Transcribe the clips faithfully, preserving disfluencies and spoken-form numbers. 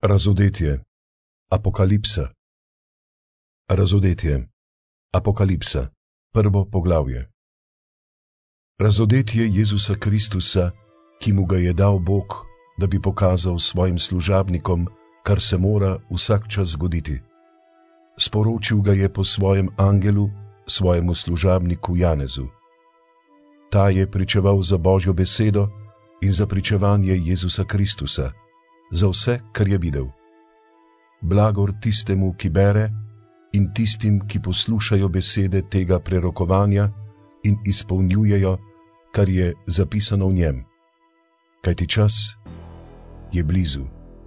Razodetje. Apokalipsa. Razodetje. Apokalipsa. Prvo poglavje. Razodetje Jezusa Kristusa, ki mu ga je dal Bog, da bi pokazal svojim služabnikom, kar se mora vsak čas zgoditi. Sporočil ga je po svojem angelu, svojemu služabniku Janezu. Ta je pričeval za Božjo besedo in za pričevanje Jezusa Kristusa, za vse, kar je videl. Blagor tistemu, ki bere, in tistim, ki poslušajo besede tega prerokovanja in izpolnjujejo, kar je zapisano v njem. Kajti čas je blizu.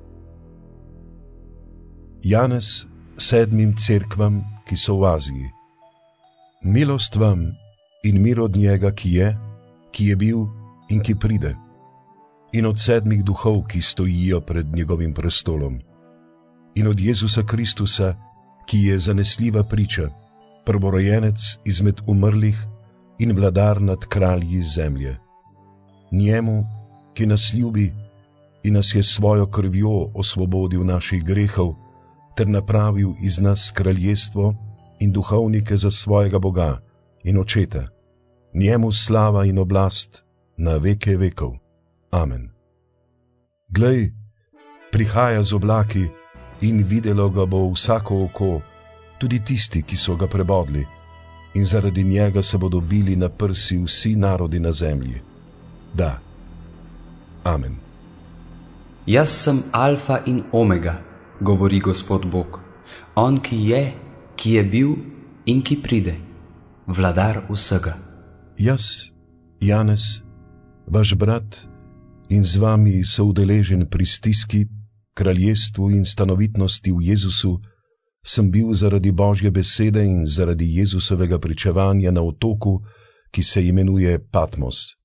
Janez sedmim cerkvam, ki so v Aziji. Milost vam in mir od njega, ki je, ki je bil in ki pride, in od sedmih duhov, ki stojijo pred njegovim prestolom, in od Jezusa Kristusa, ki je zanesljiva priča, prvorojenec izmed umrlih in vladar nad kralji zemlje. Njemu, ki nas ljubi in nas je svojo krvjo osvobodil naših grehov, ter napravil iz nas kraljestvo in duhovnike za svojega Boga in Očeta. Njemu slava in oblast na veke vekov. Amen. Glej, prihaja z oblaki in videlo ga bo vsako oko, tudi tisti, ki so ga prebodli, in zaradi njega se bodo bili na prsi vsi narodi na zemlji. Da. Amen. Jaz sem Alfa in Omega, govori Gospod Bog, on, ki je, ki je bil in ki pride, vladar vsega. Jaz, Janez, vaš brat, in z vami soudeležen pri stiski, kraljestvu in stanovitnosti v Jezusu, sem bil zaradi Božje besede in zaradi Jezusovega pričevanja na otoku, ki se imenuje Patmos.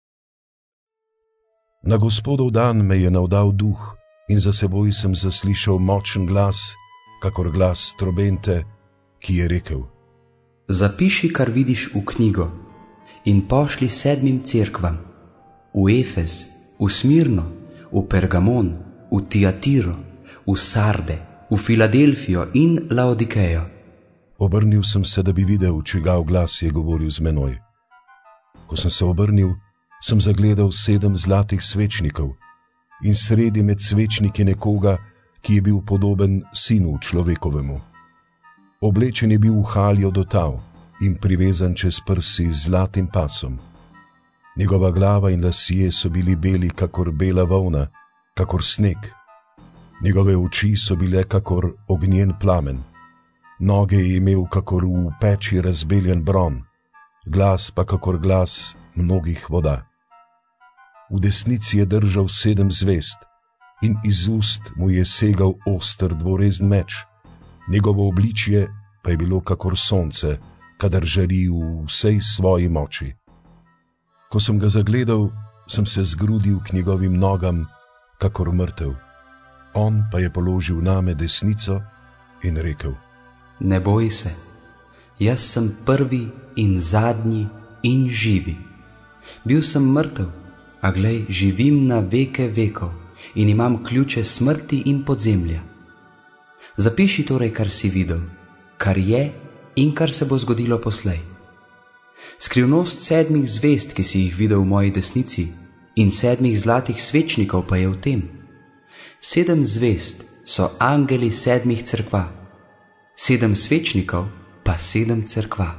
Na Gospodov dan me je navdal duh in za seboj sem zaslišal močen glas, kakor glas trobente, ki je rekel: Zapiši, kar vidiš v knjigo, in pošli sedmim cerkvam, v Efez, v Smirno, v Pergamon, v Tiatiro, v Sarde, v Filadelfijo in Laodikejo. Obrnil sem se, da bi videl, čigav glas je govoril z menoj. Ko sem se obrnil, sem zagledal sedem zlatih svečnikov in sredi med svečniki nekoga, ki je bil podoben sinu človekovemu. Oblečen je bil v haljo do tal in privezan čez prsi z zlatim pasom. Njegova glava in lasje so bili beli kakor bela volna, kakor sneg. Njegove oči so bile kakor ognjen plamen. Noge je imel kakor v peči razbeljen bron, glas pa kakor glas mnogih voda. V desnici je držal sedem zvezd in iz ust mu je segal oster dvorezen meč. Njegovo obličje pa je bilo kakor sonce, kadar žari v vsej svoji moči. Ko sem ga zagledal, sem se zgrudil k njegovim nogam, kakor mrtev. On pa je položil name desnico in rekel: Ne boj se, jaz sem prvi in zadnji in živi. Bil sem mrtev, a glej, živim na veke vekov in imam ključe smrti in podzemlja. Zapiši torej, kar si videl, kar je in kar se bo zgodilo poslej. Skrivnost sedmih zvezd, ki si jih videl v moji desnici, in sedmih zlatih svečnikov pa je v tem. Sedem zvezd so angeli sedmih cerkva, sedem svečnikov pa sedem cerkva.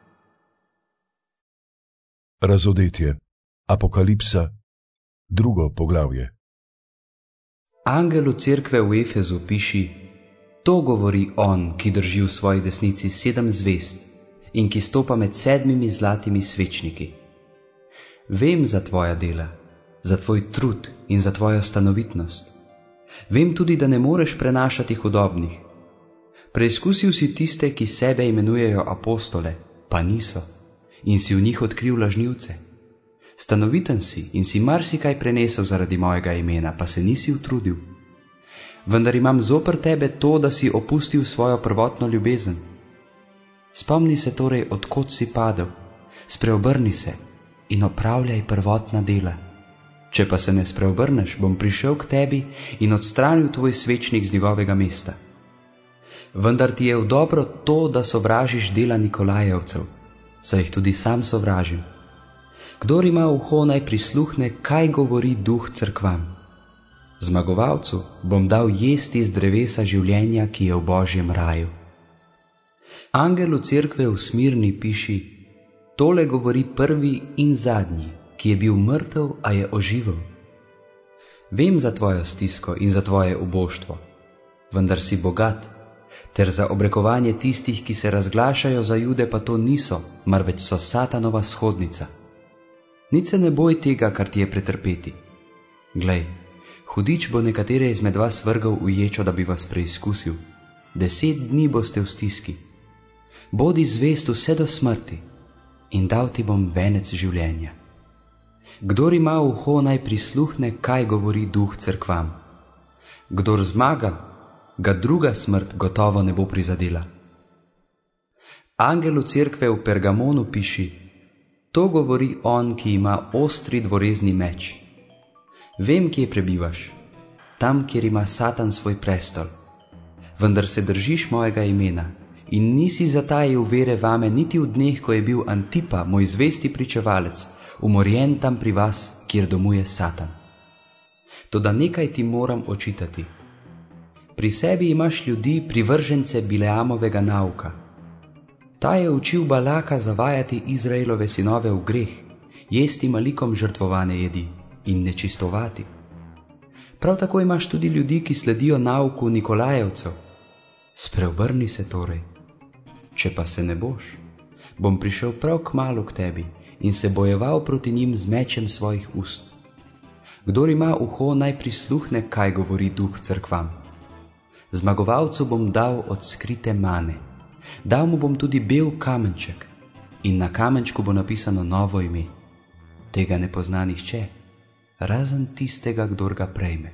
Razodetje. Apokalipsa. Drugo poglavje. Angelu cerkve v Efezu piši: To govori on, ki drži v svoji desnici sedem zvezd in ki stopa med sedmimi zlatimi svečniki. Vem za tvoja dela, za tvoj trud in za tvojo stanovitnost. Vem tudi, da ne moreš prenašati hudobnih. Preizkusil si tiste, ki sebe imenujejo apostole, pa niso, in si v njih odkril lažnivce. Stanoviten si in si marsikaj prenesel zaradi mojega imena, pa se nisi utrudil. Vendar imam zoper tebe to, da si opustil svojo prvotno ljubezen. Spomni se torej, od kod si padel, spreobrni se in opravljaj prvotna dela. Če pa se ne spreobrneš, bom prišel k tebi in odstranil tvoj svečnik z njegovega mesta. Vendar ti je v dobro to, da sovražiš dela Nikolajevcev, saj jih tudi sam sovražim. Kdor ima uho, naj prisluhne, kaj govori Duh cerkvam. Zmagovalcu bom dal jesti iz drevesa življenja, ki je v Božjem raju. Angelu cerkve v Smirni piši: tole govori prvi in zadnji, ki je bil mrtev, a je oživel. Vem za tvojo stisko in za tvoje uboštvo, vendar si bogat, ter za obrekovanje tistih, ki se razglašajo za Jude, pa to niso, marveč so Satanova shodnica. Nič se ne boj tega, kar ti je pretrpeti. Glej, hudič bo nekatere izmed vas vrgal v ječo, da bi vas preizkusil. Deset dni boste v stiski. Bodi zvest vse do smrti in dal ti bom venec življenja. Kdor ima uho, naj prisluhne, kaj govori Duh cerkvam. Kdor zmaga, ga druga smrt gotovo ne bo prizadela. Angelu cerkve v Pergamonu piši: to govori on, ki ima ostri dvorezni meč. Vem, kje prebivaš, tam, kjer ima Satan svoj prestol. Vendar se držiš mojega imena in nisi zatajil vere vame niti v dneh, ko je bil Antipa, moj zvesti pričevalec, umorjen tam pri vas, kjer domuje Satan. Toda nekaj ti moram očitati. Pri sebi imaš ljudi, privržence Bileamovega nauka. Ta je učil Balaka zavajati Izraelove sinove v greh, jesti malikom žrtvovane jedi in nečistovati. Prav tako imaš tudi ljudi, ki sledijo nauku Nikolajevcev. Spreobrni se torej. Če pa se ne boš, bom prišel prav kmalu k tebi in se bojeval proti njim z mečem svojih ust. Kdor ima uho, naj prisluhne, kaj govori Duh cerkvam. Zmagovalcu bom dal od skrite mane, dal mu bom tudi bel kamenček in na kamenčku bo napisano novo ime. Tega ne pozna nihče, razen tistega, kdor ga prejme.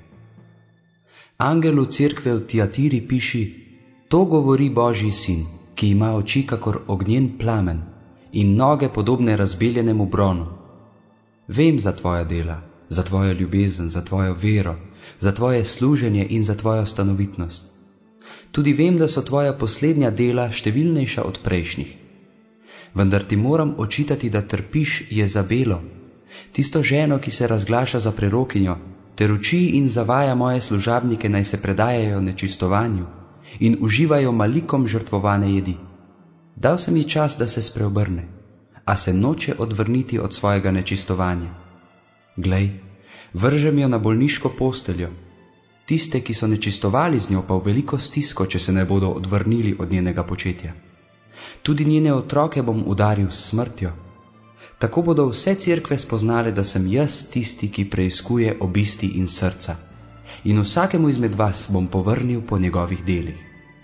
Angelu cerkve v Tiatiri piši: to govori Božji sin, ki ima oči kakor ognjen plamen in noge podobne razbeljenemu bronu. Vem za tvoja dela, za tvojo ljubezen, za tvojo vero, za tvoje služenje in za tvojo stanovitnost. Tudi vem, da so tvoja poslednja dela številnejša od prejšnjih. Vendar ti moram očitati, da trpiš Jezabelo, tisto ženo, ki se razglaša za prerokinjo, ter uči in zavaja moje služabnike, naj se predajajo nečistovanju in uživajo malikom žrtvovane jedi. Dal sem ji čas, da se spreobrne, a se noče odvrniti od svojega nečistovanja. Glej, vržem jo na bolniško posteljo, tiste, ki so nečistovali z njo, pa v veliko stisko, če se ne bodo odvrnili od njenega početja. Tudi njene otroke bom udaril s smrtjo. Tako bodo vse cerkve spoznale, da sem jaz tisti, ki preiskuje obisti in srca, in vsakemu izmed vas bom povrnil po njegovih delih.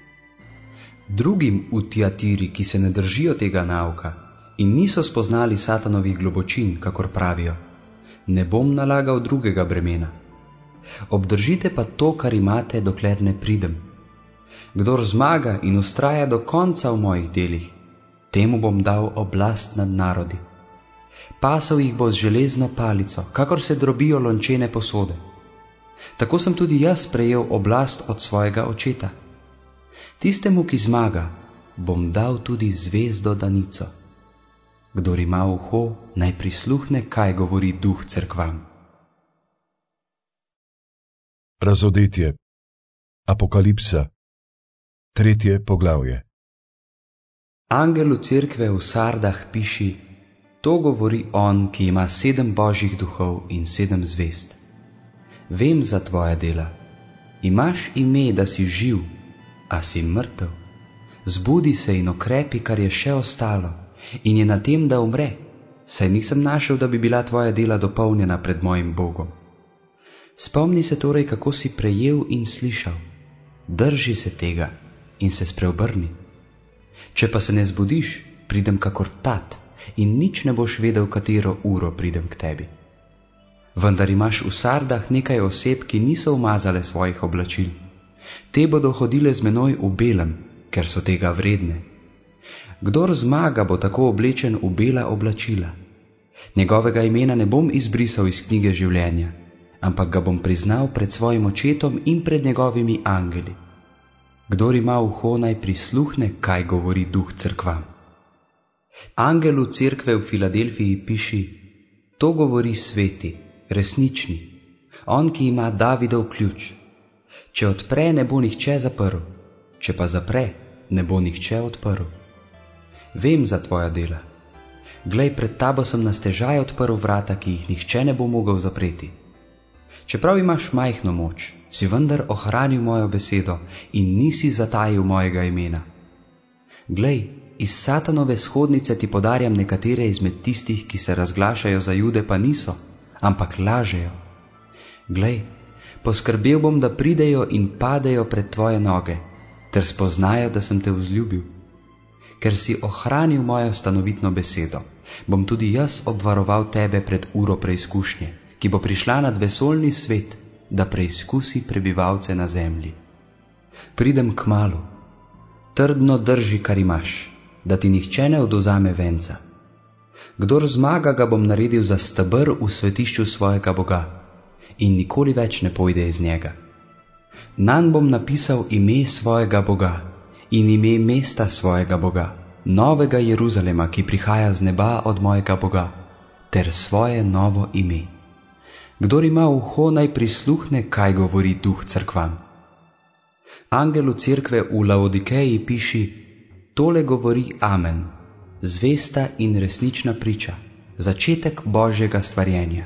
Drugim v Tiatiri, ki se ne držijo tega nauka in niso spoznali Satanovih globočin, kakor pravijo, ne bom nalagal drugega bremena. Obdržite pa to, kar imate, dokler ne pridem. Kdor zmaga in ustraja do konca v mojih delih, temu bom dal oblast nad narodi. Pasal jih bo z železno palico, kakor se drobijo lončene posode. Tako sem tudi jaz prejel oblast od svojega očeta. Tistemu, ki zmaga, bom dal tudi zvezdo danico. Kdor ima uho, naj prisluhne, kaj govori Duh cerkvam. Razodetje. Apokalipsa. Tretje poglavje. Angelu cerkve v Sardah piši: to govori on, ki ima sedem božjih duhov in sedem zvezd. Vem za tvoja dela. Imaš ime, da si živ, a si mrtev. Zbudi se in okrepi, kar je še ostalo, in je na tem, da umre, saj nisem našel, da bi bila tvoja dela dopolnjena pred mojim Bogom. Spomni se torej, kako si prejel in slišal. Drži se tega in se spreobrni. Če pa se ne zbudiš, pridem kakor tat in nič ne boš vedel, katero uro pridem k tebi. Vendar imaš v Sardah nekaj oseb, ki niso umazale svojih oblačil. Te bodo hodile z menoj v belem, ker so tega vredne. Kdor zmaga, bo tako oblečen v bela oblačila. Njegovega imena ne bom izbrisal iz knjige življenja, ampak ga bom priznal pred svojim očetom in pred njegovimi angeli. Kdor ima uho, naj prisluhne, kaj govori Duh cerkvam. Angelu cerkve v Filadelfiji piši: to govori sveti, resnični, on, ki ima Davidov ključ. Če odpre, ne bo nihče zaprl, če pa zapre, ne bo nihče odprl. Vem za tvoja dela. Glej, pred tabo sem na stežaj odprl vrata, ki jih nihče ne bo mogel zapreti. Čeprav imaš majhno moč, si vendar ohranil mojo besedo in nisi zatajil mojega imena. Glej, iz Satanove shodnice ti podarjam nekatere izmed tistih, ki se razglašajo za Jude, pa niso, ampak lažejo. Glej, poskrbel bom, da pridejo in padejo pred tvoje noge, ter spoznajo, da sem te vzljubil. Ker si ohranil mojo stanovitno besedo, bom tudi jaz obvaroval tebe pred uro preizkušnje, ki bo prišla nad vesoljni svet, da preizkusi prebivalce na zemlji. Pridem kmalu. Trdno drži, kar imaš, da ti nihče ne odvzame venca. Kdor zmaga, ga bom naredil za steber v svetišču svojega Boga in nikoli več ne pojde iz njega. Nanj bom napisal ime svojega Boga in ime mesta svojega Boga, novega Jeruzalema, ki prihaja z neba od mojega Boga, ter svoje novo ime. Kdor ima uho, naj prisluhne, kaj govori Duh cerkvam. Angelu cerkve v Laodikeji piši: tole govori Amen, zvesta in resnična priča, začetek Božjega stvarjenja.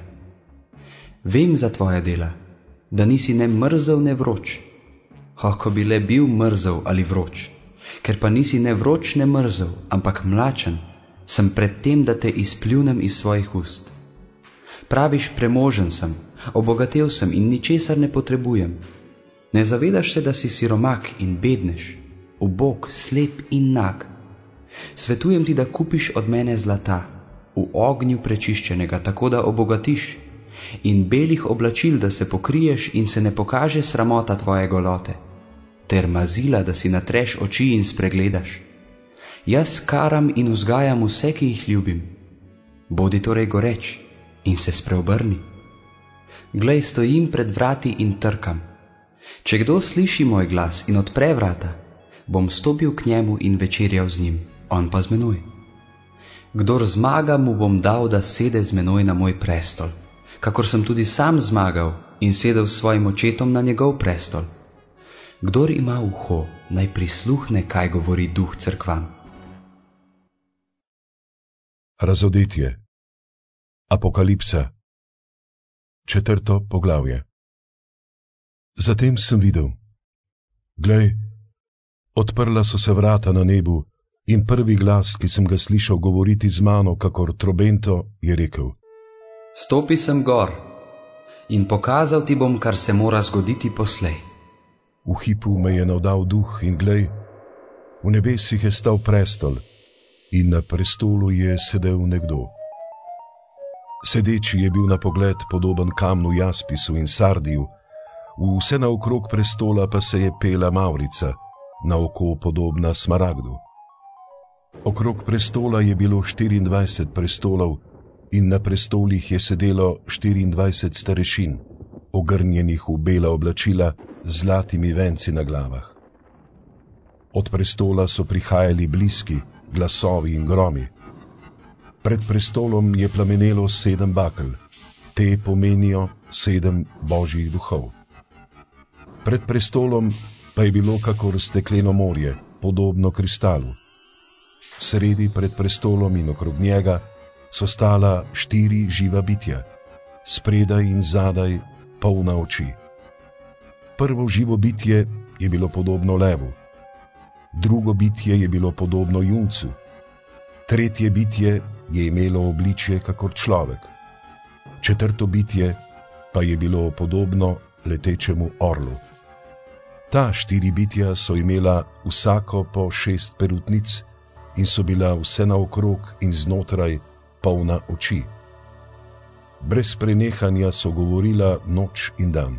Vem za tvoja dela, da nisi ne mrzel, ne vroč. Oh, ko bi le bil mrzel ali vroč. Ker pa nisi ne vroč, ne mrzel, ampak mlačen, sem pred tem, da te izpljunem iz svojih ust. Praviš, premožen sem, obogatel sem in ničesar ne potrebujem. Ne zavedaš se, da si siromak in bednež, ubog, slep in nag. Svetujem ti, da kupiš od mene zlata, v ognju prečiščenega, tako da obogatiš, in belih oblačil, da se pokriješ in se ne pokaže sramota tvoje golote, ter mazila, da si natreš oči in spregledaš. Jaz karam in vzgajam vse, ki jih ljubim. Bodi torej goreč in se spreobrni. Glej, stojim pred vrati in trkam. Če kdo sliši moj glas in odpre vrata, bom stopil k njemu in večerjal z njim, on pa z menoj. Kdor zmaga, mu bom dal, da sede z menoj na moj prestol, kakor sem tudi sam zmagal in sedel s svojim očetom na njegov prestol. Kdor ima uho, naj prisluhne, kaj govori Duh cerkvam. Razodetje. Apokalipsa. Četrto poglavje. Zatem sem videl. Glej, odprla so se vrata na nebu in prvi glas, ki sem ga slišal govoriti z mano kakor trobento, je rekel: stopi sem gor in pokazal ti bom, kar se mora zgoditi poslej. V hipu me je navdal duh in glej, v nebesih je stal prestol in na prestolu je sedel nekdo. Sedeči je bil na pogled podoben kamnu jaspisu in sardiju, vse naokrog prestola pa se je pela mavrica, na oko podobna smaragdu. Okrog prestola je bilo štiriindvajset prestolov in na prestolih je sedelo štiriindvajset starešin, ogrnjenih v bela oblačila z zlatimi venci na glavah. Od prestola so prihajali bliski, glasovi in gromi. Pred prestolom je plamenelo sedem bakel, te pomenijo sedem božjih duhov. Pred prestolom pa je bilo kakor stekleno morje, podobno kristalu. Sredi pred prestolom in okrog njega so stala štiri živa bitja, spredaj in zadaj polna oči. Prvo živo bitje je bilo podobno levu, drugo bitje je bilo podobno juncu, tretje bitje je imelo obličje kakor človek, četrto bitje pa je bilo podobno letečemu orlu. Ta štiri bitja so imela vsako po šest perutnic in so bila vse naokrog in znotraj polna oči. Brez prenehanja so govorila noč in dan.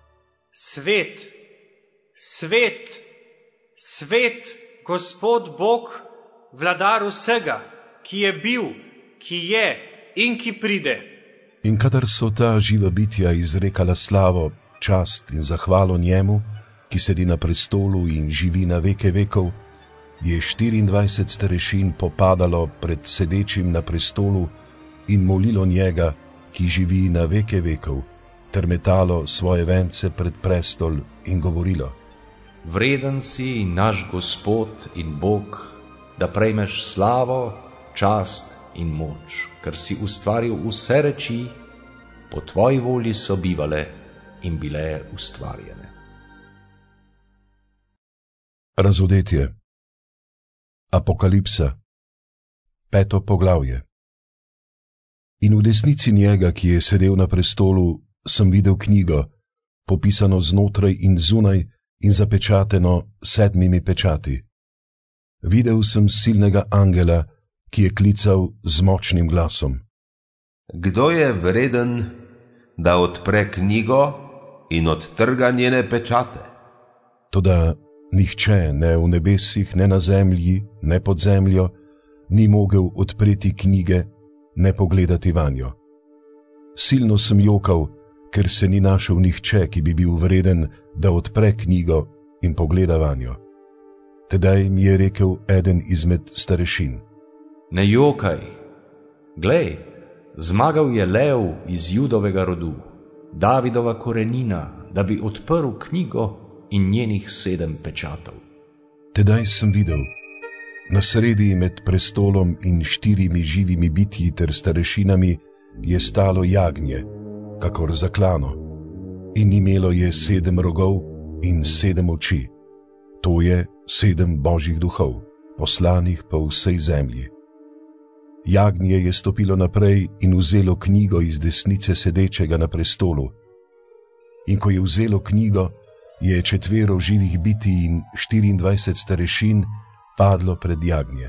Svet, svet, svet, Gospod Bog, vladar vsega, ki je bil, ki je in ki pride. In kadar so ta živa bitja izrekala slavo, čast in zahvalo njemu, ki sedi na prestolu in živi na veke vekov, je štiriindvajset starešin popadalo pred sedečim na prestolu in molilo njega, ki živi na veke vekov, ter metalo svoje vence pred prestol in govorilo: Vreden si, naš Gospod in Bog, da prejmeš slavo, čast in moč, ker si ustvaril vse reči, po tvoji volji so bivale in bile ustvarjene. Razodetje. Apokalipsa. Peto poglavje. In v desnici njega, ki je sedel na prestolu, sem videl knjigo, popisano znotraj in zunaj in zapečateno sedmimi pečati. Videl sem silnega angela, ki je klical z močnim glasom: Kdo je vreden, da odpre knjigo in odtrga njene pečate? Toda nihče, ne v nebesih, ne na zemlji, ne pod zemljo, ni mogel odpreti knjige, ne pogledati vanjo. Silno sem jokal, ker se ni našel nihče, ki bi bil vreden, da odpre knjigo in pogleda vanjo. Tedaj mi je rekel eden izmed starešin: Ne jokaj, glej, zmagal je lev iz Judovega rodu, Davidova korenina, da bi odprl knjigo in njenih sedem pečatov. Tedaj sem videl, na sredi med prestolom in štirimi živimi bitji ter starešinami je stalo jagnje, kakor zaklano, in imelo je sedem rogov in sedem oči. To je sedem božjih duhov, poslanih po vsej zemlji. Jagnje je stopilo naprej in vzelo knjigo iz desnice sedečega na prestolu. In ko je vzelo knjigo, je četvero živih bitij in štiriindvajset starešin padlo pred jagnje.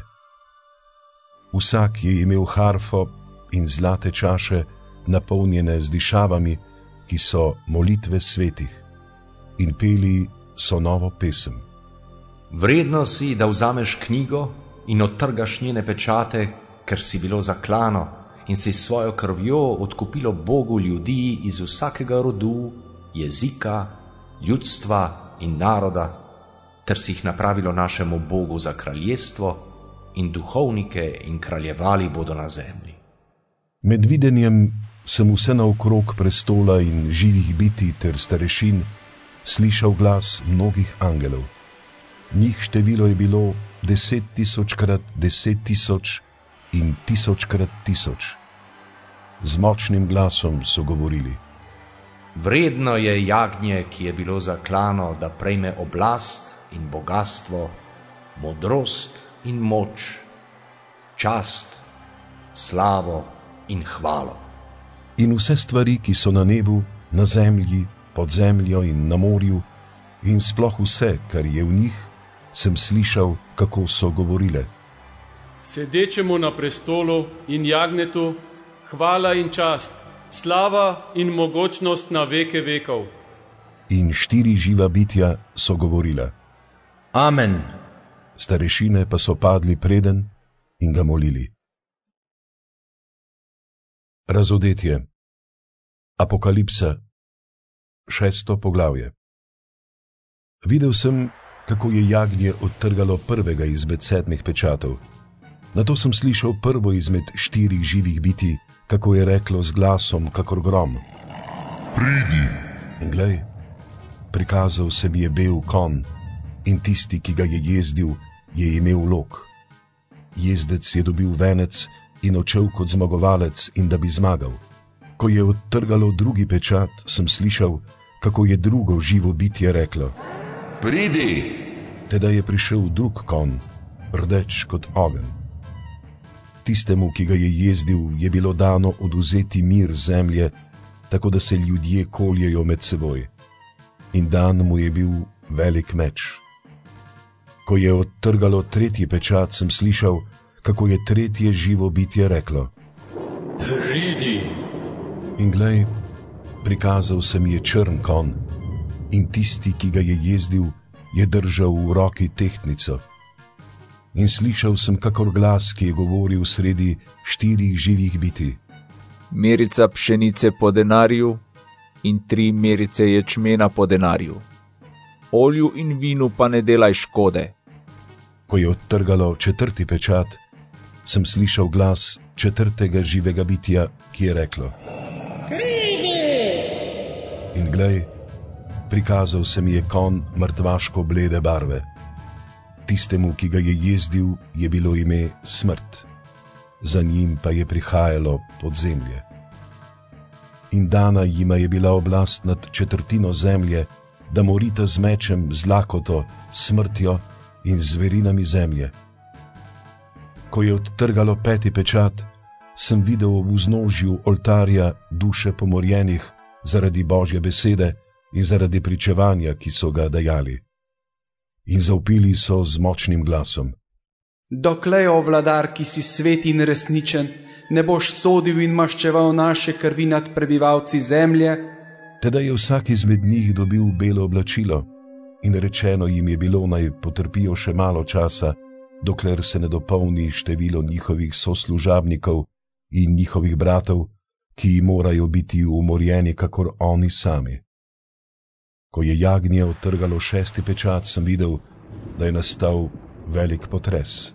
Vsak je imel harfo in zlate čaše, napolnjene z dišavami, ki so molitve svetih, in peli so novo pesem. Vredno si, da vzameš knjigo in odtrgaš njene pečate, ker si bilo zaklano in si s svojo krvjo odkupilo Bogu ljudi iz vsakega rodu, jezika, ljudstva in naroda, ter si jih napravilo našemu Bogu za kraljestvo in duhovnike in kraljevali bodo na zemlji. Med videnjem sem vse naokrog prestola in živih bitij ter starešin slišal glas mnogih angelov. Njih število je bilo deset tisočkrat deset tisoč in tisočkrat tisoč. Z močnim glasom so govorili: Vredno je jagnje, ki je bilo zaklano, da prejme oblast in bogastvo, modrost in moč, čast, slavo in hvalo. In vse stvari, ki so na nebu, na zemlji, pod zemljo in na morju, in sploh vse, kar je v njih, sem slišal, kako so govorile: Sedečemu na prestolu in jagnetu, hvala in čast, slava in mogočnost na veke vekov. In štiri živa bitja so govorile: Amen. Starešine pa so padli preden in ga molili. Razodetje. Apokalipsa. Šesto poglavje. Videl sem, kako je jagnje odtrgalo prvega izmed sedmih pečatov. Nato sem slišal prvo izmed štirih živih bitij, kako je reklo z glasom kakor grom: Pridi! In glej, prikazal se mi je bel konj, in tisti, ki ga je jezdil, je imel lok. Jezdec je dobil venec in odšel kot zmagovalec, in da bi zmagal. Ko je odtrgalo drugi pečat, sem slišal, kako je drugo živo bitje reklo: Pridi! Tedaj je prišel drug konj, rdeč kot ogenj. Tistemu, ki ga je jezdil, je bilo dano odvzeti mir zemlje, tako da se ljudje koljejo med seboj. In dan mu je bil velik meč. Ko je odtrgalo tretji pečat, sem slišal, kako je tretje živo bitje reklo: Pridi! In glej, prikazal se mi je črn konj, in tisti, ki ga je jezdil, je držal v roki tehtnico. In slišal sem kakor glas, ki je govoril sredi štirih živih bitij: merica pšenice po denarju in tri merice ječmena po denarju. Olju in vinu pa ne delaj škode. Ko je odtrgalo četrti pečat, sem slišal glas četrtega živega bitja, ki je reklo: Pridi! In glej, prikazal se mi je konj mrtvaško blede barve. Tistemu, ki ga je jezdil, je bilo ime Smrt, za njim pa je prihajalo podzemlje. In dana jima je bila oblast nad četrtino zemlje, da morita z mečem, z lakoto, smrtjo in zverinami zemlje. Ko je odtrgalo peti pečat, sem videl v vznožju oltarja duše pomorjenih zaradi Božje besede in zaradi pričevanja, ki so ga dajali. In zavpili so z močnim glasom: Doklej, o vladar, ki si svet in resničen, ne boš sodil in maščeval naše krvi nad prebivalci zemlje? Teda je vsak izmed njih dobil belo oblačilo in rečeno jim je bilo, naj potrpijo še malo časa, dokler se ne dopolni število njihovih soslužabnikov in njihovih bratov, ki morajo biti umorjeni kakor oni sami. Ko je jagnje odtrgalo šesti pečat, sem videl, da je nastal velik potres.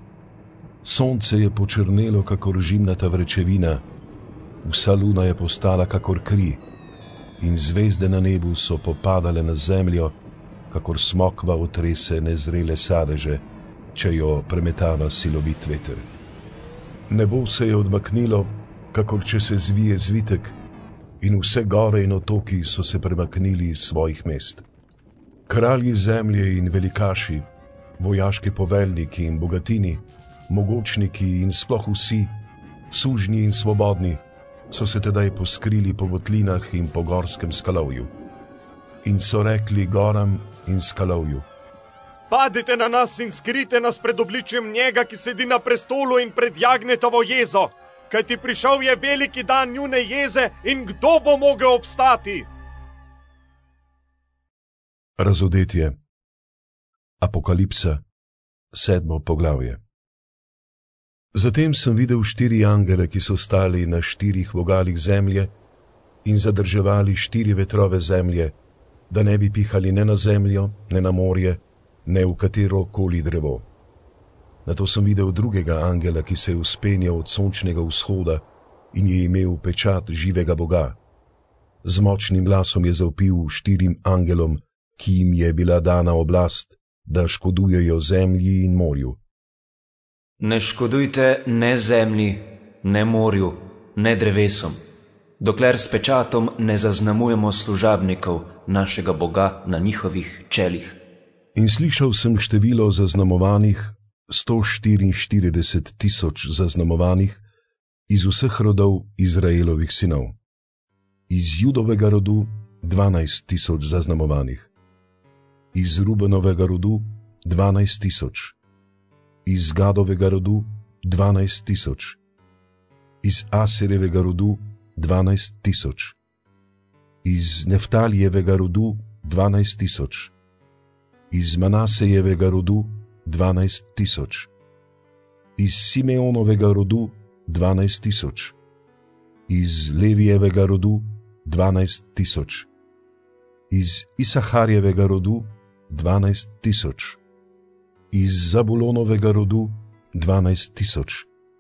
Sonce je počrnelo kakor žimnata vrečevina, vsa luna je postala kakor kri in zvezde na nebu so popadale na zemljo, kakor smokva otrese nezrele sadeže, če jo premetava silovit veter. Nebo se je odmaknilo, kakor če se zvije zvitek, in vse gore in otoki so se premaknili iz svojih mest. Kralji zemlje in velikaši, vojaški poveljniki in bogatini, mogočniki in sploh vsi, sužnji in svobodni, so se tedaj poskrili po votlinah in po gorskem skalovju. In so rekli goram in skalovju: Padite na nas in skrite nas pred obličjem njega, ki sedi na prestolu in pred jagnjetovo jezo, kajti prišel je veliki dan njune jeze in kdo bo mogel obstati? Razodetje. Apokalipsa, sedmo poglavje. Zatem sem videl štiri angele, ki so stali na štirih vogalih zemlje in zadrževali štiri vetrove zemlje, da ne bi pihali ne na zemljo, ne na morje, ne v katero koli drevo. Nato sem videl drugega angela, ki se je vzpenjal od sončnega vzhoda in je imel pečat živega Boga. Z močnim glasom je zavpil štirim angelom, ki jim je bila dana oblast, da škodujejo zemlji in morju. Ne škodujte ne zemlji, ne morju, ne drevesom, dokler s pečatom ne zaznamujemo služabnikov našega Boga na njihovih čelih. In slišal sem število zaznamovanih, sto štiriinštirideset tisoč zaznamovanih, iz vseh rodov Izraelovih sinov. Iz Judovega rodu dvanajst tisoč zaznamovanih, iz Rubenovega rodu dvanajst tisoč, iz Gadovega rodu dvanajst tisoč, iz Aserjevega rodu dvanajst tisoč, iz Neftalijevega rodu dvanajst tisoč, iz Manasejevega rodu dvanajst tisoč, iz Simeonovega rodu dvanajst tisoč, iz Levijevega rodu dvanajst tisoč, iz Isaharjevega rodu dvanajst tisoč, iz Zabulonovega rodu dvanajst tisoč,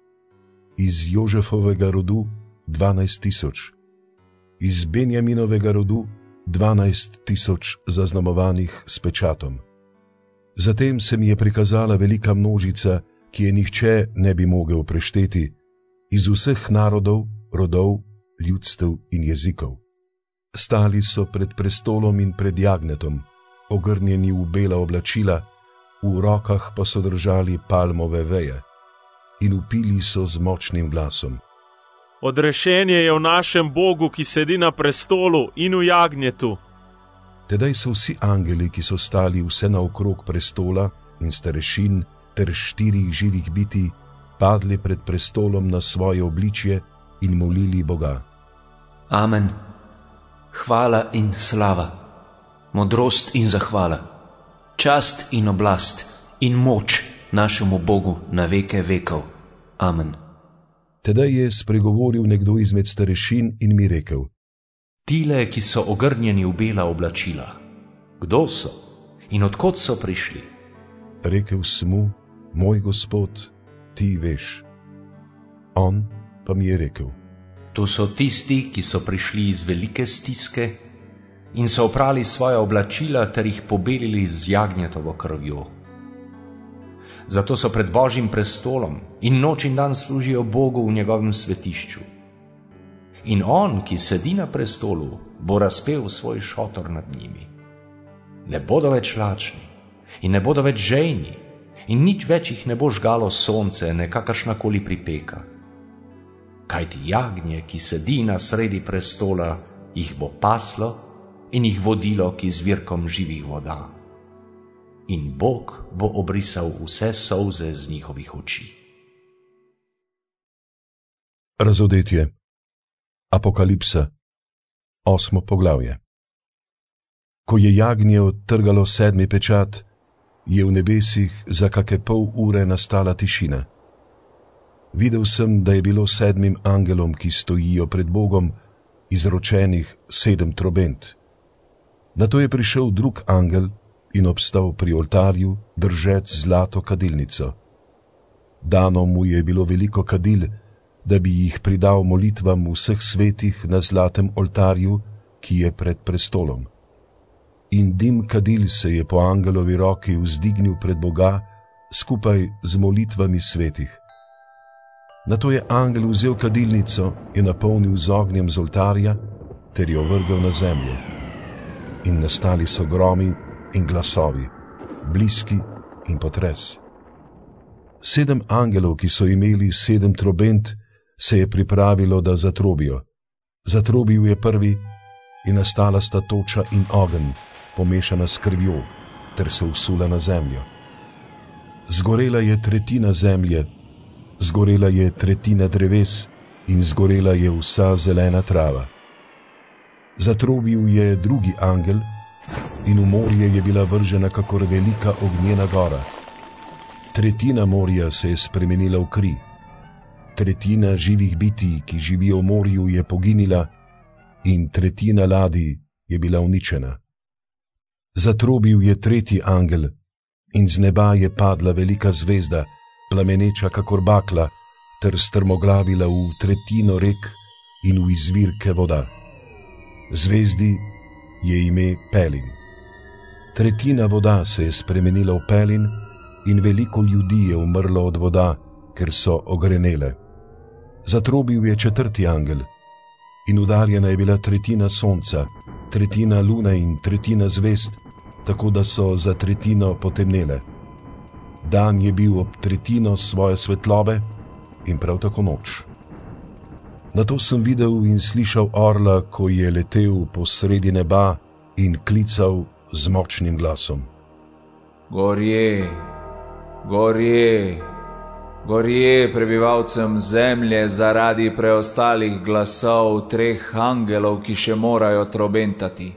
iz Jožefovega rodu dvanajst tisoč, iz Benjaminovega rodu dvanajst tisoč zaznamovanih s pečatom. Zatem se mi je prikazala velika množica, ki je nihče ne bi mogel prešteti, iz vseh narodov, rodov, ljudstev in jezikov. Stali so pred prestolom in pred jagnjetom, ogrnjeni v bela oblačila, v rokah pa so držali palmove veje in vpili so z močnim glasom: Odrešenje je v našem Bogu, ki sedi na prestolu in v jagnjetu. Tedaj so vsi angeli, ki so stali vse naokrog prestola in starešin ter štirih živih bitij, padli pred prestolom na svoje obličje in molili Boga. Amen. Hvala in slava, modrost in zahvala, čast in oblast in moč našemu Bogu na veke vekov. Amen. Tedaj je spregovoril nekdo izmed starešin in mi rekel: Tile, ki so ogrnjeni v bela oblačila, kdo so in odkot so prišli? Rekel sem mu: Moj Gospod, ti veš. On pa mi je rekel: To so tisti, ki so prišli iz velike stiske in so oprali svoja oblačila ter jih pobelili z jagnjetovo krvjo. Zato so pred Božjim prestolom in noč in dan služijo Bogu v njegovem svetišču. In on, ki sedi na prestolu, bo razpel svoj šotor nad njimi. Ne bodo več lačni in ne bodo več žejni in nič več jih ne bo žgalo sonce, ne kakršnakoli pripeka. Kajti jagnje, ki sedi na sredi prestola, jih bo paslo in jih vodilo k izvirkom živih voda. In Bog bo obrisal vse solze z njihovih oči. Razodetje. Apokalipsa. Osmo poglavje. Ko je jagnje odtrgalo sedmi pečat, je v nebesih za kake pol ure nastala tišina. Videl sem, da je bilo sedmim angelom, ki stojijo pred Bogom, izročenih sedem trobent. Nato je prišel drug angel in obstal pri oltarju, držec zlato kadilnico. Dano mu je bilo veliko kadil, da bi jih pridal molitvam vseh svetih na zlatem oltarju, ki je pred prestolom. In dim kadil se je po angelovi roki vzdignil pred Boga skupaj z molitvami svetih. Nato je angel vzel kadilnico in napolnil z ognjem z oltarja ter jo vrgel na zemljo. In nastali so gromi in glasovi, bliski in potres. Sedem angelov, ki so imeli sedem trobent, se je pripravilo, da zatrobijo. Zatrobil je prvi in nastala sta toča in ogenj, pomešana s krvjo, ter se usula na zemljo. Zgorela je tretjina zemlje, zgorela je tretjina dreves in zgorela je vsa zelena trava. Zatrobil je drugi angel in v morje je bila vržena kakor velika ognjena gora. Tretjina morja se je spremenila v kri. Tretjina živih bitij, ki živijo v morju, je poginila in tretjina ladij je bila uničena. Zatrobil je tretji angel in z neba je padla velika zvezda, plameneča kakor bakla, ter strmoglavila v tretjino rek in v izvirke voda. Zvezdi je ime Pelin. Tretjina voda se je spremenila v pelin in veliko ljudi je umrlo od voda, ker so ogrenele. Zatrobil je četrti angel in udarjena je bila tretjina sonca, tretjina lune in tretjina zvezd, tako da so za tretjino potemnele. Dan je bil ob tretjino svoje svetlobe in prav tako noč. Nato sem videl in slišal orla, ko je letel po sredi neba in klical z močnim glasom: Gorje, gorje, gorje prebivalcem zemlje zaradi preostalih glasov treh angelov, ki še morajo trobentati.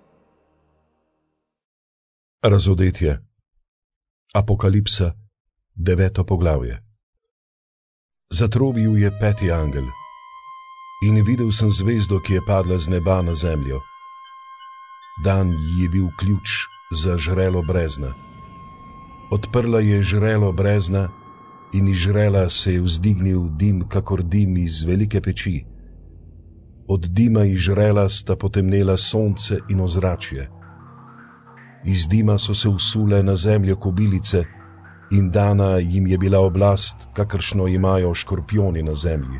Razodetje. Apokalipsa, deveto poglavje. Zatrobil je peti angel in videl sem zvezdo, ki je padla z neba na zemljo. Dan ji je bil ključ za žrelo brezna. Odprla je žrelo brezna in iz žrela se je vzdignil dim kakor dim iz velike peči. Od dima iz žrela sta potemnela sonce in ozračje. Iz dima so se usule na zemljo kobilice in dana jim je bila oblast, kakršno imajo škorpioni na zemlji.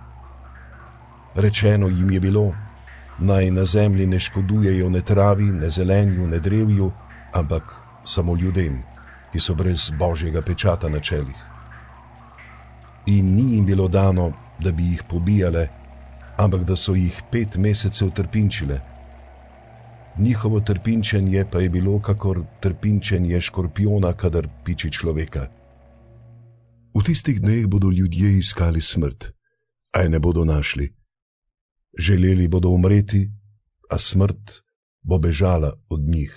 Rečeno jim je bilo, naj na zemlji ne škodujejo ne travi, ne zelenju, ne drevju, ampak samo ljudem, ki so brez Božjega pečata na čelih. In ni jim bilo dano, da bi jih pobijale, ampak da so jih pet mesecev trpinčile. Njihovo trpinčenje pa je bilo kakor trpinčenje škorpiona, kadar piči človeka. V tistih dneh bodo ljudje iskali smrt, a je ne bodo našli. Želeli bodo umreti, a smrt bo bežala od njih.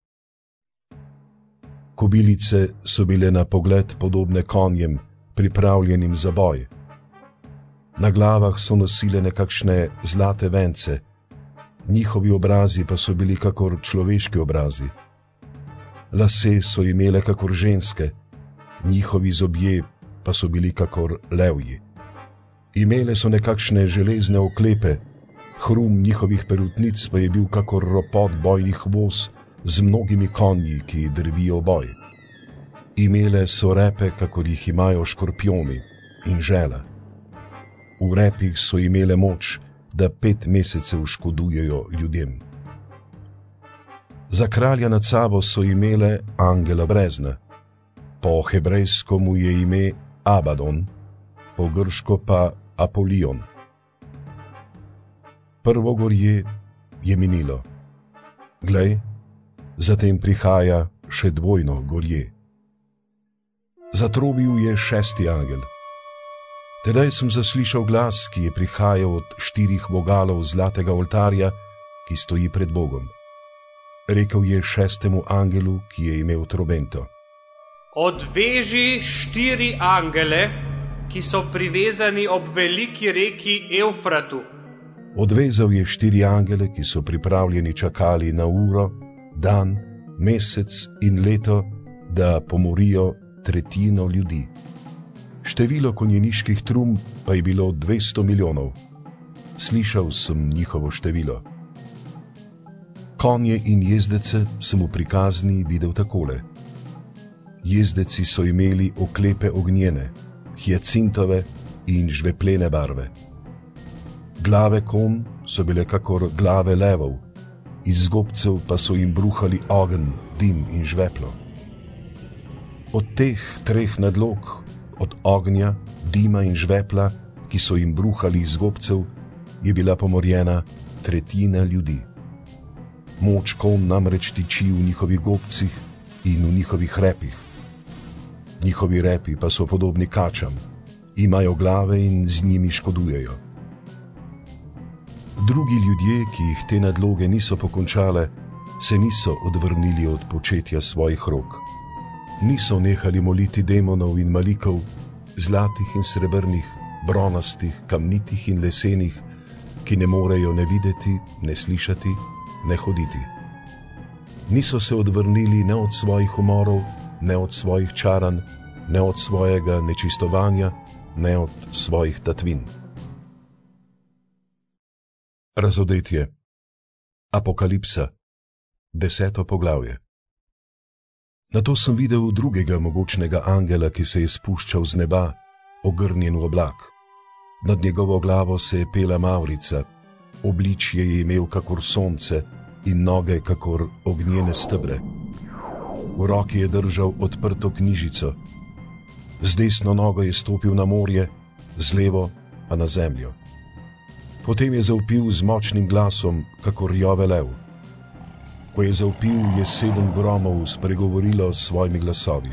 Kobilice so bile na pogled podobne konjem, pripravljenim za boj. Na glavah so nosile nekakšne zlate vence, njihovi obrazi pa so bili kakor človeški obrazi. Lase so imele kakor ženske, njihovi zobje pa so bili kakor levji. Imele so nekakšne železne oklepe, hrum njihovih perutnic pa je bil kakor ropot bojnih voz z mnogimi konji, ki drvijo boj. Imele so repe, kakor jih imajo škorpioni, in žela. V repih so imele moč, da pet mesecev škodujejo ljudem. Za kralja nad sabo so imele angela brezna. Po hebrejsko mu je ime Abadon, po grško pa Apolion. Prvo gorje je minilo. Glej, zatem prihaja še dvojno gorje. Zatrobil je šesti angel. Tedaj sem zaslišal glas, ki je prihajal od štirih vogalov zlatega oltarja, ki stoji pred Bogom. Rekel je šestemu angelu, ki je imel trobento. Odveži štiri angele, ki so privezani ob veliki reki Evfratu. Odvezal je štiri angele, ki so pripravljeni čakali na uro, dan, mesec in leto, da pomorijo tretjino ljudi. Število konjeniških trum pa je bilo dvesto milijonov. Slišal sem njihovo število. Konje in jezdece sem v prikazni videl takole. Jezdeci so imeli oklepe ognjene, hiacintove in žveplene barve. Glave konj so bile kakor glave levov, iz gobcev pa so jim bruhali ogenj, dim in žveplo. Od teh treh nadlog, od ognja, dima in žvepla, ki so jim bruhali iz gobcev, je bila pomorjena tretjina ljudi. Moč konj namreč tiči v njihovih gobcih in v njihovih repih. Njihovi repi pa so podobni kačam, imajo glave in z njimi škodujejo. Drugi ljudje, ki jih te nadloge niso pokončale, se niso odvrnili od početja svojih rok. Niso nehali moliti demonov in malikov, zlatih in srebrnih, bronastih, kamnitih in lesenih, ki ne morejo ne videti, ne slišati, ne hoditi. Niso se odvrnili ne od svojih umorov, ne od svojih čaranj, ne od svojega nečistovanja, ne od svojih tatvin. Razodetje. Apokalipsa. Deseto poglavje. Nato sem videl drugega mogočnega angela, ki se je spuščal z neba, ogrnjen v oblak. Nad njegovo glavo se je pela mavrica, obličje je imel kakor sonce in noge kakor ognjene stebre. V roki je držal odprto knjižico. Z desno nogo je stopil na morje, z levo pa na zemljo. Potem je zavpil z močnim glasom, kakor rjove lev. Ko je zavpil, je sedem gromov spregovorilo s svojimi glasovi.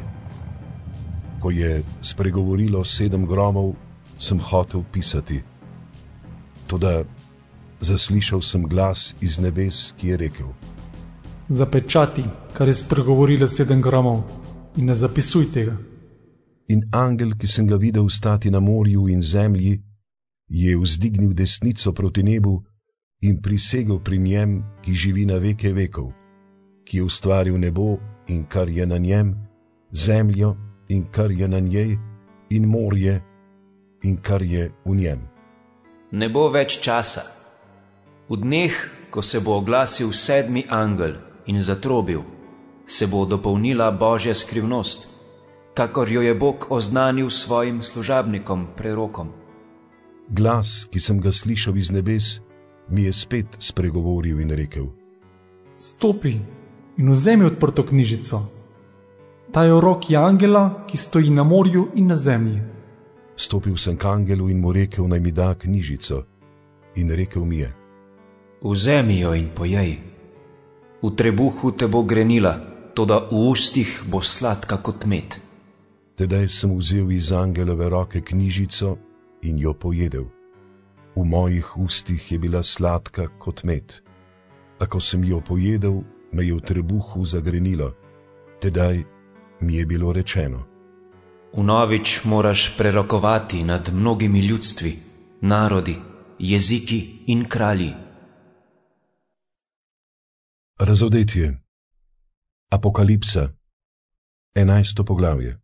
Ko je spregovorilo sedem gromov, sem hotel pisati. Toda zaslišal sem glas iz nebes, ki je rekel: Zapečati, kar je spregovorilo sedem gromov, in ne zapisuj tega. In angel, ki sem ga videl stati na morju in zemlji, je vzdignil desnico proti nebu in prisegel pri njem, ki živi na veke vekov, ki je ustvaril nebo in kar je na njem, zemljo in kar je na njej, in morje in kar je v njem. Ne bo več časa. V dneh, ko se bo oglasil sedmi angel in zatrobil, se bo dopolnila Božja skrivnost, kakor jo je Bog oznanil svojim služabnikom, prerokom. Glas, ki sem ga slišal iz nebes, mi je spet spregovoril in rekel: Stopi in vzemi odprto knjižico. Ta je v roki angela, ki stoji na morju in na zemlji. Stopil sem k angelu in mu rekel, naj mi da knjižico. In rekel mi je: Vzemi jo in pojej. V trebuhu te bo grenila, toda v ustih bo sladka kot med. Tedaj sem vzel iz angelove roke knjižico in jo pojedel. V mojih ustih je bila sladka kot med. A ko sem jo pojedel, me je v trebuhu zagrenilo. Tedaj mi je bilo rečeno: Vnovič moraš prerokovati nad mnogimi ljudstvi, narodi, jeziki in kralji. Razodetje. Apokalipsa. Enajsto poglavje.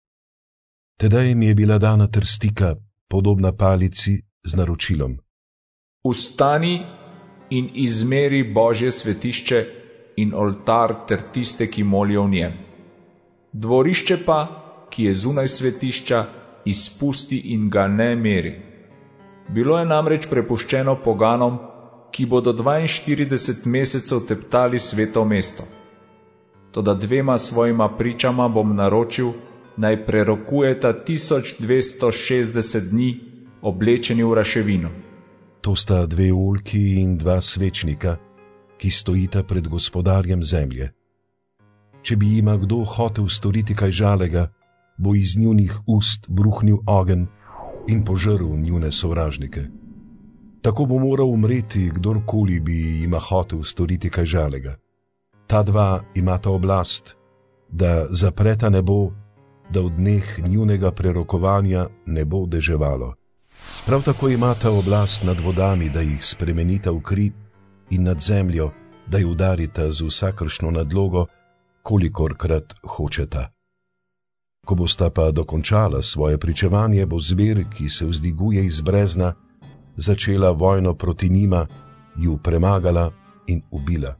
Tedaj mi je bila dana trstika, podobna palici z naročilom. Vstani in izmeri Božje svetišče in oltar ter tiste, ki molijo v njem. Dvorišče pa, ki je zunaj svetišča, izpusti in ga ne meri. Bilo je namreč prepuščeno poganom, ki bodo dvainštirideset mesecev teptali sveto mesto. Toda dvema svojima pričama bom naročil, naj prerokujeta tisoč dvesto šestdeset dni, oblečeni v raševino. To sta dve oljki in dva svečnika, ki stojita pred gospodarjem zemlje. Če bi jima kdo hotel storiti kaj žalega, bo iz njunih ust bruhnil ogenj in požrl njune sovražnike. Tako bo moral umreti, kdorkoli bi jima hotel storiti kaj žalega. Ta dva imata oblast, da zapreta nebo, da v dneh njunega prerokovanja ne bo deževalo. Prav tako imata oblast nad vodami, da jih spremenita v kri, in nad zemljo, da jo udarita z vsakršno nadlogo, kolikorkrat hočeta. Ko bosta pa dokončala svoje pričevanje, bo zver, ki se vzdiguje iz brezna, začela vojno proti njima, ju premagala in ubila.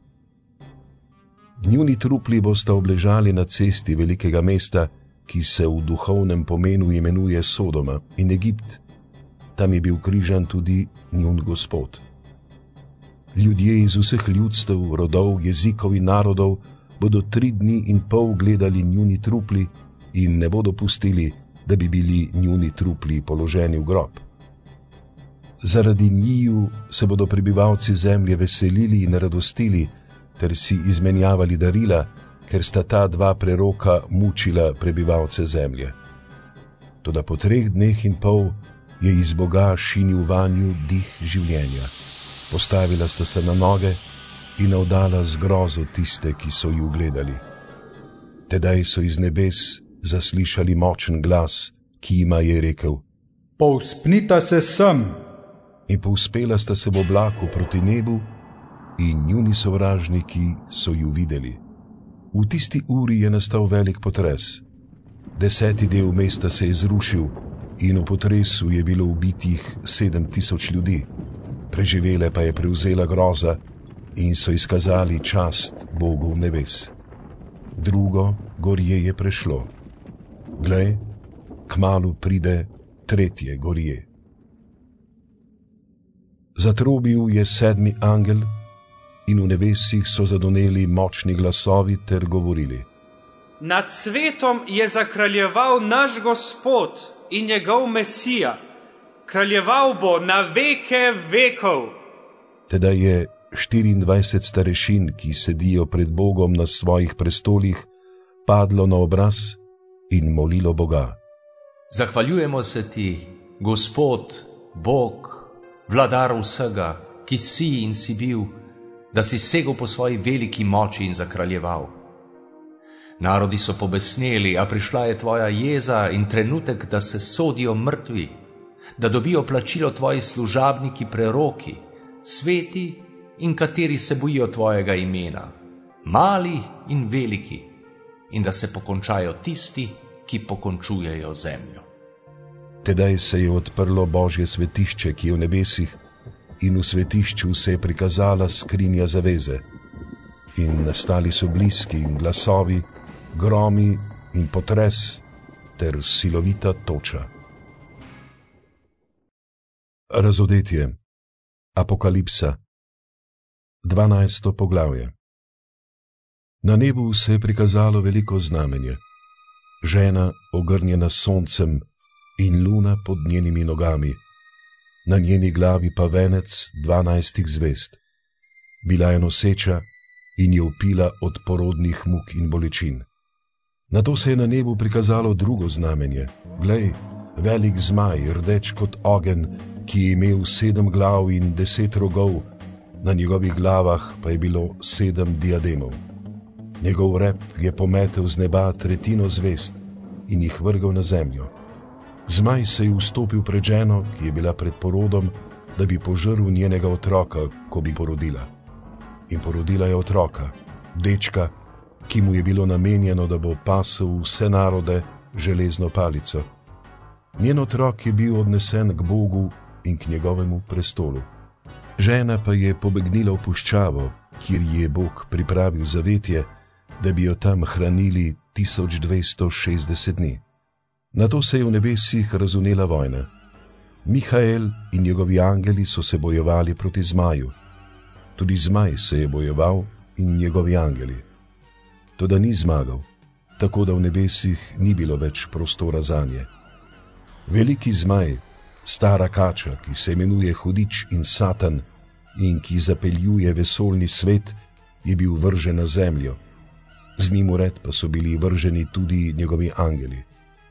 Njuni trupli bosta obležali na cesti velikega mesta, ki se v duhovnem pomenu imenuje Sodoma in Egipt. Tam je bil križan tudi njun Gospod. Ljudje iz vseh ljudstev, rodov, jezikov in narodov bodo tri dni in pol gledali njuni trupli in ne bodo pustili, da bi bili njuni trupli položeni v grob. Zaradi njiju se bodo prebivalci zemlje veselili in radostili, ter si izmenjavali darila, ker sta ta dva preroka mučila prebivalce zemlje. Toda po treh dneh in pol je iz Boga šinil vanju dih življenja. Postavila sta se na noge in navdala z grozo tiste, ki so ju gledali. Tedaj so iz nebes zaslišali močen glas, ki jima je rekel: Povzpnita se sem! In povzpela sta se v oblaku proti nebu, in njuni sovražniki so ju videli. V tisti uri je nastal velik potres. Deseti del mesta se je zrušil in v potresu je bilo ubitih sedem tisoč ljudi. Preživele pa je prevzela groza in so izkazali čast Bogu v nebes. Drugo gorje je prešlo. Glej, kmalu pride tretje gorje. Zatrobil je sedmi angel in v nebesih so zadoneli močni glasovi ter govorili: Nad svetom je zakraljeval naš Gospod in njegov Mesija. Kraljeval bo na veke vekov. Tedaj je štiriindvajset starešin, ki sedijo pred Bogom na svojih prestolih, padlo na obraz in molilo Boga. Zahvaljujemo se ti, Gospod, Bog, vladar vsega, ki si in si bil, da si segel po svoji veliki moči in zakraljeval. Narodi so pobesneli, a prišla je tvoja jeza in trenutek, da se sodijo mrtvi, da dobijo plačilo tvoji služabniki preroki, sveti in kateri se bojijo tvojega imena, mali in veliki, in da se pokončajo tisti, ki pokončujejo zemljo. Tedaj se je odprlo Božje svetišče, ki je v nebesih, in v svetišču se je prikazala skrinja zaveze. In nastali so bliski in glasovi, gromi in potres ter silovita toča. Razodetje. Apokalipsa. Dvanajsto poglavje. Na nebu se je prikazalo veliko znamenje. Žena, ogrnjena s soncem, in luna pod njenimi nogami, na njeni glavi pa venec dvanajstih zvezd. Bila je noseča in je vpila od porodnih muk in bolečin. Nato se je na nebu prikazalo drugo znamenje. Glej, velik zmaj, rdeč kot ogenj, ki je imel sedem glav in deset rogov, na njegovih glavah pa je bilo sedem diademov. Njegov rep je pometel z neba tretjino zvezd in jih vrgel na zemljo. Zmaj se je vstopil pred ženo, ki je bila pred porodom, da bi požrl njenega otroka, ko bi porodila. In porodila je otroka, dečka, ki mu je bilo namenjeno, da bo pasel vse narode železno palico. Njen otrok je bil odnesen k Bogu in k njegovemu prestolu. Žena pa je pobegnila v puščavo, kjer je Bog pripravil zavetje, da bi jo tam hranili tisoč dvesto šestdeset dni. Nato se je v nebesih razvnela vojna. Mihael in njegovi angeli so se bojevali proti zmaju. Tudi zmaj se je bojeval in njegovi angeli. Toda ni zmagal, tako da v nebesih ni bilo več prostora zanje. Veliki zmaj, stara kača, ki se imenuje Hudič in Satan in ki zapeljuje vesoljni svet, je bil vržen na zemljo. Z njim vred pa so bili vrženi tudi njegovi angeli.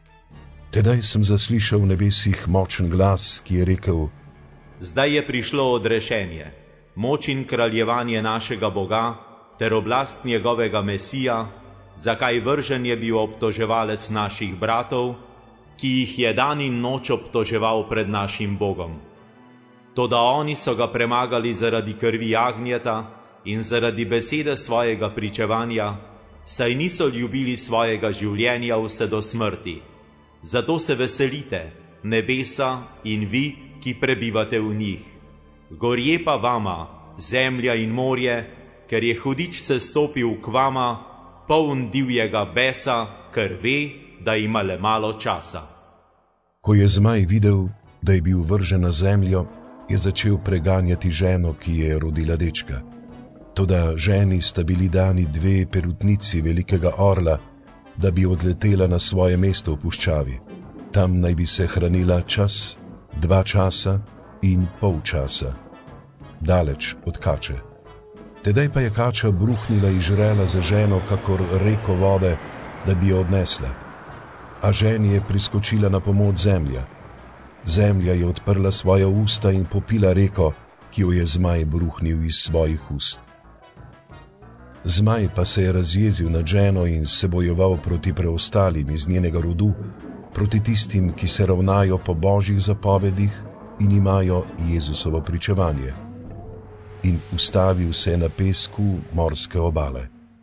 Tedaj sem zaslišal v nebesih močen glas, ki je rekel: Zdaj je prišlo odrešenje, moč in kraljevanje našega Boga ter oblast njegovega Mesija, zakaj vržen je bil obtoževalec naših bratov, ki jih je dan in noč obtoževal pred našim Bogom. Toda oni so ga premagali zaradi krvi jagnjeta in zaradi besede svojega pričevanja, saj niso ljubili svojega življenja vse do smrti. Zato se veselite, nebesa in vi, ki prebivate v njih. Gorje pa vama, zemlja in morje, ker je Hudič se stopil k vama, poln divjega besa, ker ve, da ima le malo časa. Ko je zmaj videl, da je bil vržen na zemljo, je začel preganjati ženo, ki je rodila dečka. Toda ženi sta bili dani dve perutnici velikega orla, da bi odletela na svoje mesto v puščavi. Tam naj bi se hranila čas, dva časa in pol časa, daleč od kače. Tedaj pa je kača bruhnila in žrela za ženo kakor reko vode, da bi jo odnesla. A ženi je priskočila na pomoč zemlja. Zemlja je odprla svoja usta in popila reko, ki jo je zmaj bruhnil iz svojih ust. Zmaj pa se je razjezil nad ženo in se bojeval proti preostalim iz njenega rodu, proti tistim, ki se ravnajo po božjih zapovedih in imajo Jezusovo pričevanje. In ustavil se je na pesku morske obale.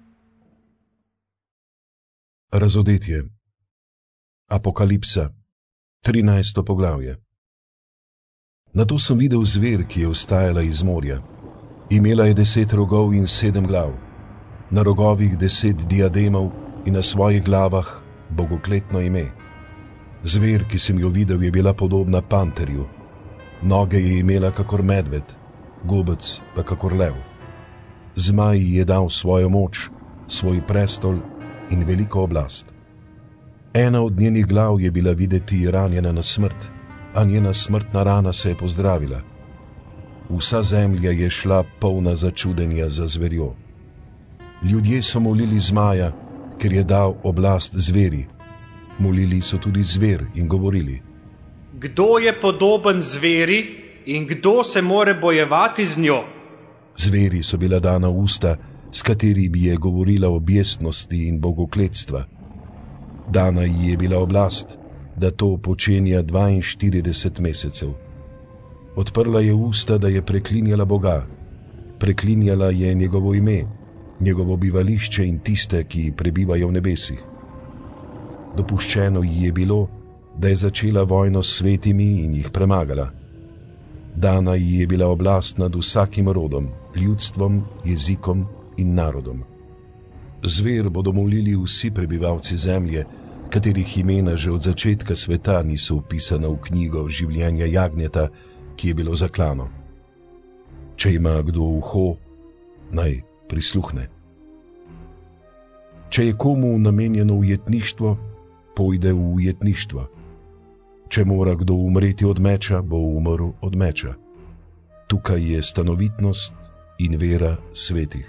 Razodetje. Apokalipsa, trinajsto poglavje. Nato sem videl zver, ki je vstajala iz morja. Imela je deset rogov in sedem glav. Na rogovih deset diademov in na svojih glavah bogokletno ime. Zver, ki sem jo videl, je bila podobna panterju. Noge je imela kakor medved, gobec pa kakor lev. Zmaj je dal svojo moč, svoj prestol in veliko oblast. Ena od njenih glav je bila videti ranjena na smrt, a njena smrtna rana se je pozdravila. Vsa zemlja je šla polna začudenja za zverjo. Ljudje so molili zmaja, ker je dal oblast zveri. Molili so tudi zver in govorili: Kdo je podoben zveri in kdo se more bojevati z njo? Zveri so bila dana usta, s katerimi je govorila o biestnosti in bogokletstva. Dana ji je bila oblast, da to počenja dvainštirideset mesecev. Odprla je usta, da je preklinjala Boga. Preklinjala je njegovo ime, njegovo bivališče in tiste, ki prebivajo v nebesih. Dopuščeno ji je bilo, da je začela vojno s svetimi in jih premagala. Dana ji je bila oblast nad vsakim rodom, ljudstvom, jezikom in narodom. Zver bodo molili vsi prebivalci zemlje, katerih imena že od začetka sveta niso vpisana v knjigo življenja jagnjeta, ki je bilo zaklano. Če ima kdo uho, naj prisluhne. Če je komu namenjeno ujetništvo, pojde v ujetništvo. Če mora kdo umreti od meča, bo umrl od meča. Tukaj je stanovitnost in vera svetih.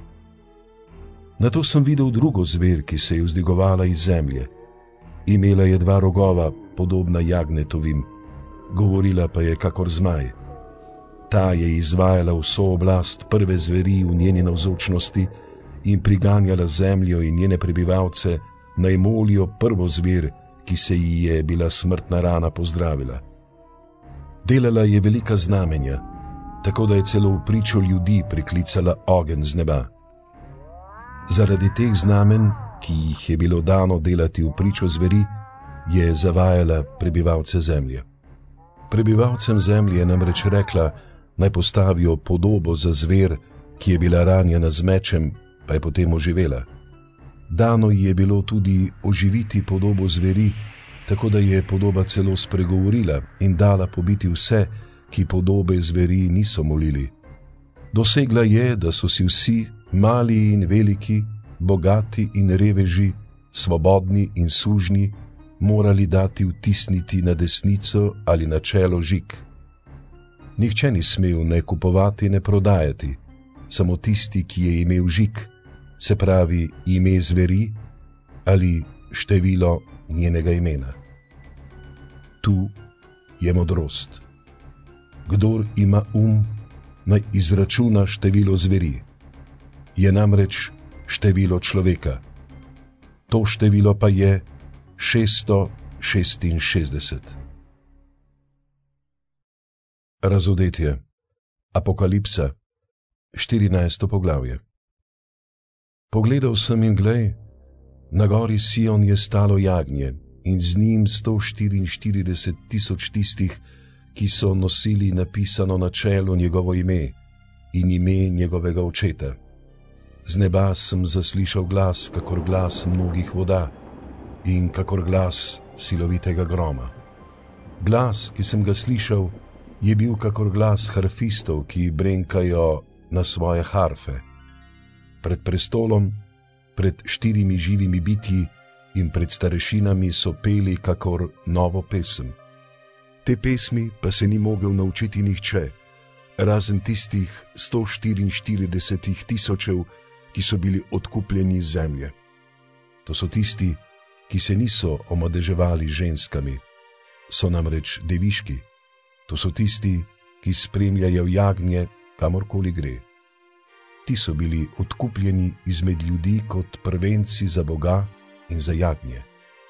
Nato sem videl drugo zver, ki se je vzdigovala iz zemlje. Imela je dva rogova, podobna jagnetovim, govorila pa je kakor zmaj. Ta je izvajala vso oblast prve zveri v njeni navzočnosti in priganjala zemljo in njene prebivalce, naj molijo prvo zver, ki se ji je bila smrtna rana pozdravila. Delala je velika znamenja, tako da je celo v pričo ljudi priklicala ogenj z neba. Zaradi teh znamen, ki jih je bilo dano delati v pričo zveri, je zavajala prebivalce zemlje. Prebivalcem zemlje je namreč rekla, naj postavijo podobo za zver, ki je bila ranjena z mečem, pa je potem oživela. Dano ji je bilo tudi oživiti podobo zveri, tako da je podoba celo spregovorila in dala pobiti vse, ki podobe zveri niso molili. Dosegla je, da so si vsi, mali in veliki, bogati in reveži, svobodni in sužnji, morali dati vtisniti na desnico ali na čelo žig. Nihče ni smel ne kupovati, ne prodajati, samo tisti, ki je imel žig, se pravi ime zveri ali število njenega imena. Tu je modrost. Kdor ima um, naj izračuna število zveri. Je namreč število človeka. To število pa je šeststo šestinšestdeset. Razodetje. Apokalipsa. štirinajsto poglavje. Pogledal sem in glej, na gori Sion je stalo jagnje in z njim sto štiriinštirideset tisoč tistih, ki so nosili napisano na čelu njegovo ime in ime njegovega očeta. Z neba sem zaslišal glas, kakor glas mnogih voda in kakor glas silovitega groma. Glas, ki sem ga slišal, je bil kakor glas harfistov, ki brenkajo na svoje harfe. Pred prestolom, pred štirimi živimi bitji in pred starešinami so peli kakor novo pesem. Te pesmi pa se ni mogel naučiti nihče, razen tistih sto štiriinštirideset tisočev, ki so bili odkupljeni iz zemlje. To so tisti, ki se niso omadeževali ženskami, so namreč deviški. To so tisti, ki spremljajo jagnje, kamorkoli gre. Ti so bili odkupljeni izmed ljudi kot prvenci za Boga in za jagnje.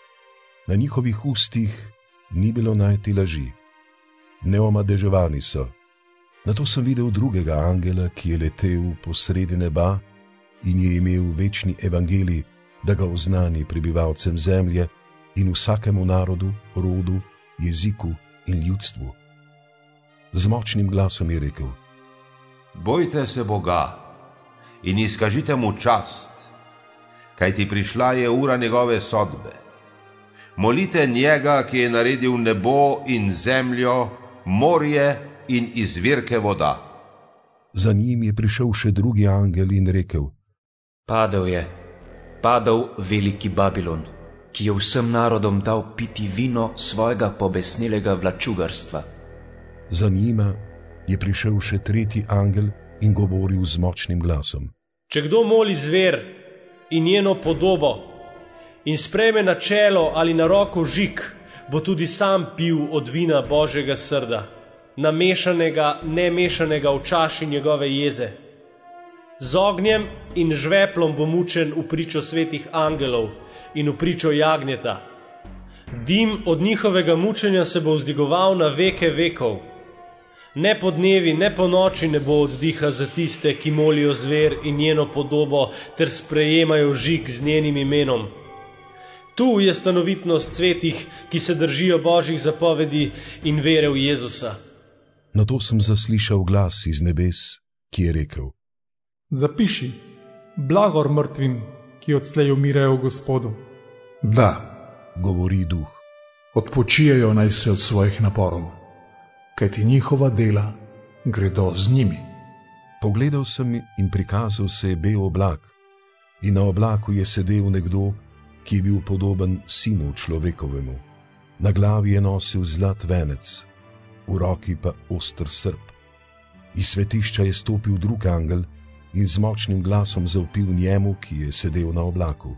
Na njihovih ustih ni bilo najti laži. Neomadeževani so. Nato sem videl drugega angela, ki je letel posredi neba in je imel večni evangelij, da ga oznani prebivalcem zemlje in vsakemu narodu, rodu, jeziku in ljudstvu. Z močnim glasom je rekel: Bojte se Boga in izkažite mu čast, kajti prišla je ura njegove sodbe. Molite njega, ki je naredil nebo in zemljo, morje in izvirke voda. Za njim je prišel še drugi angel in rekel: Padel je, padel veliki Babilon, ki je vsem narodom dal piti vino svojega pobesnelega vlačugarstva. Za njima je prišel še tretji angel in govoril z močnim glasom: Če kdo moli zver in njeno podobo in sprejme na čelo ali na roko žig, bo tudi sam pil od vina Božjega srda, namešanega, nemešanega v čaši njegove jeze. Z ognjem in žveplom bo mučen v pričo svetih angelov in v pričo jagnjeta. Dim od njihovega mučenja se bo vzdigoval na veke vekov. Ne po dnevi, ne po noči ne bo oddiha za tiste, ki molijo zver in njeno podobo ter sprejemajo žig z njenim imenom. Tu je stanovitnost svetih, ki se držijo Božjih zapovedi in vere v Jezusa. Nato sem zaslišal glas iz nebes, ki je rekel: Zapiši, blagor mrtvim, ki odslej umirajo v Gospodu. Da, govori duh, odpočijajo naj se od svojih naporov, kajti njihova dela gredo z njimi. Pogledal sem in prikazal se je bel oblak, in na oblaku je sedel nekdo, ki je bil podoben sinu človekovemu. Na glavi je nosil zlat venec, v roki pa oster srp. Iz svetišča je stopil drug angel in z močnim glasom zavpil njemu, ki je sedel na oblaku: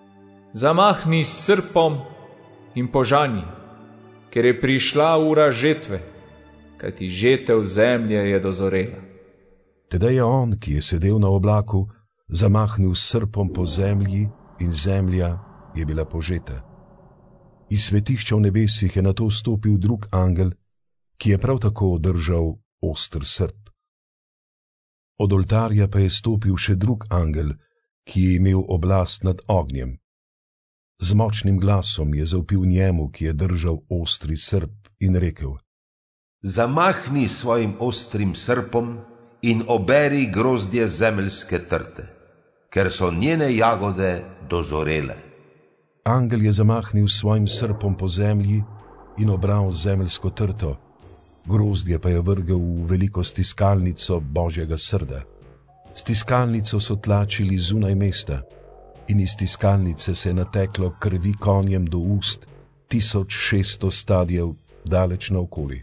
Zamahni s srpom in požani, ker je prišla ura žetve, kajti žetev zemlje je dozorela. Tedaj je on, ki je sedel na oblaku, zamahnil s srpom po zemlji in zemlja je bila požeta. Iz svetišča v nebesih je nato stopil drug angel, ki je prav tako držal oster srp. Od oltarja pa je stopil še drug angel, ki je imel oblast nad ognjem. Z močnim glasom je zavpil njemu, ki je držal ostri srp, in rekel: Zamahni svojim ostrim srpom in oberi grozdje zemeljske trte, ker so njene jagode dozorele. Angel je zamahnil svojim srpom po zemlji in obral zemeljsko trto, grozdje pa je vrgel v veliko stiskalnico Božjega srda. Stiskalnico so tlačili zunaj mesta in iz stiskalnice se je nateklo krvi konjem do ust tisoč šeststo stadiev daleč naokoli.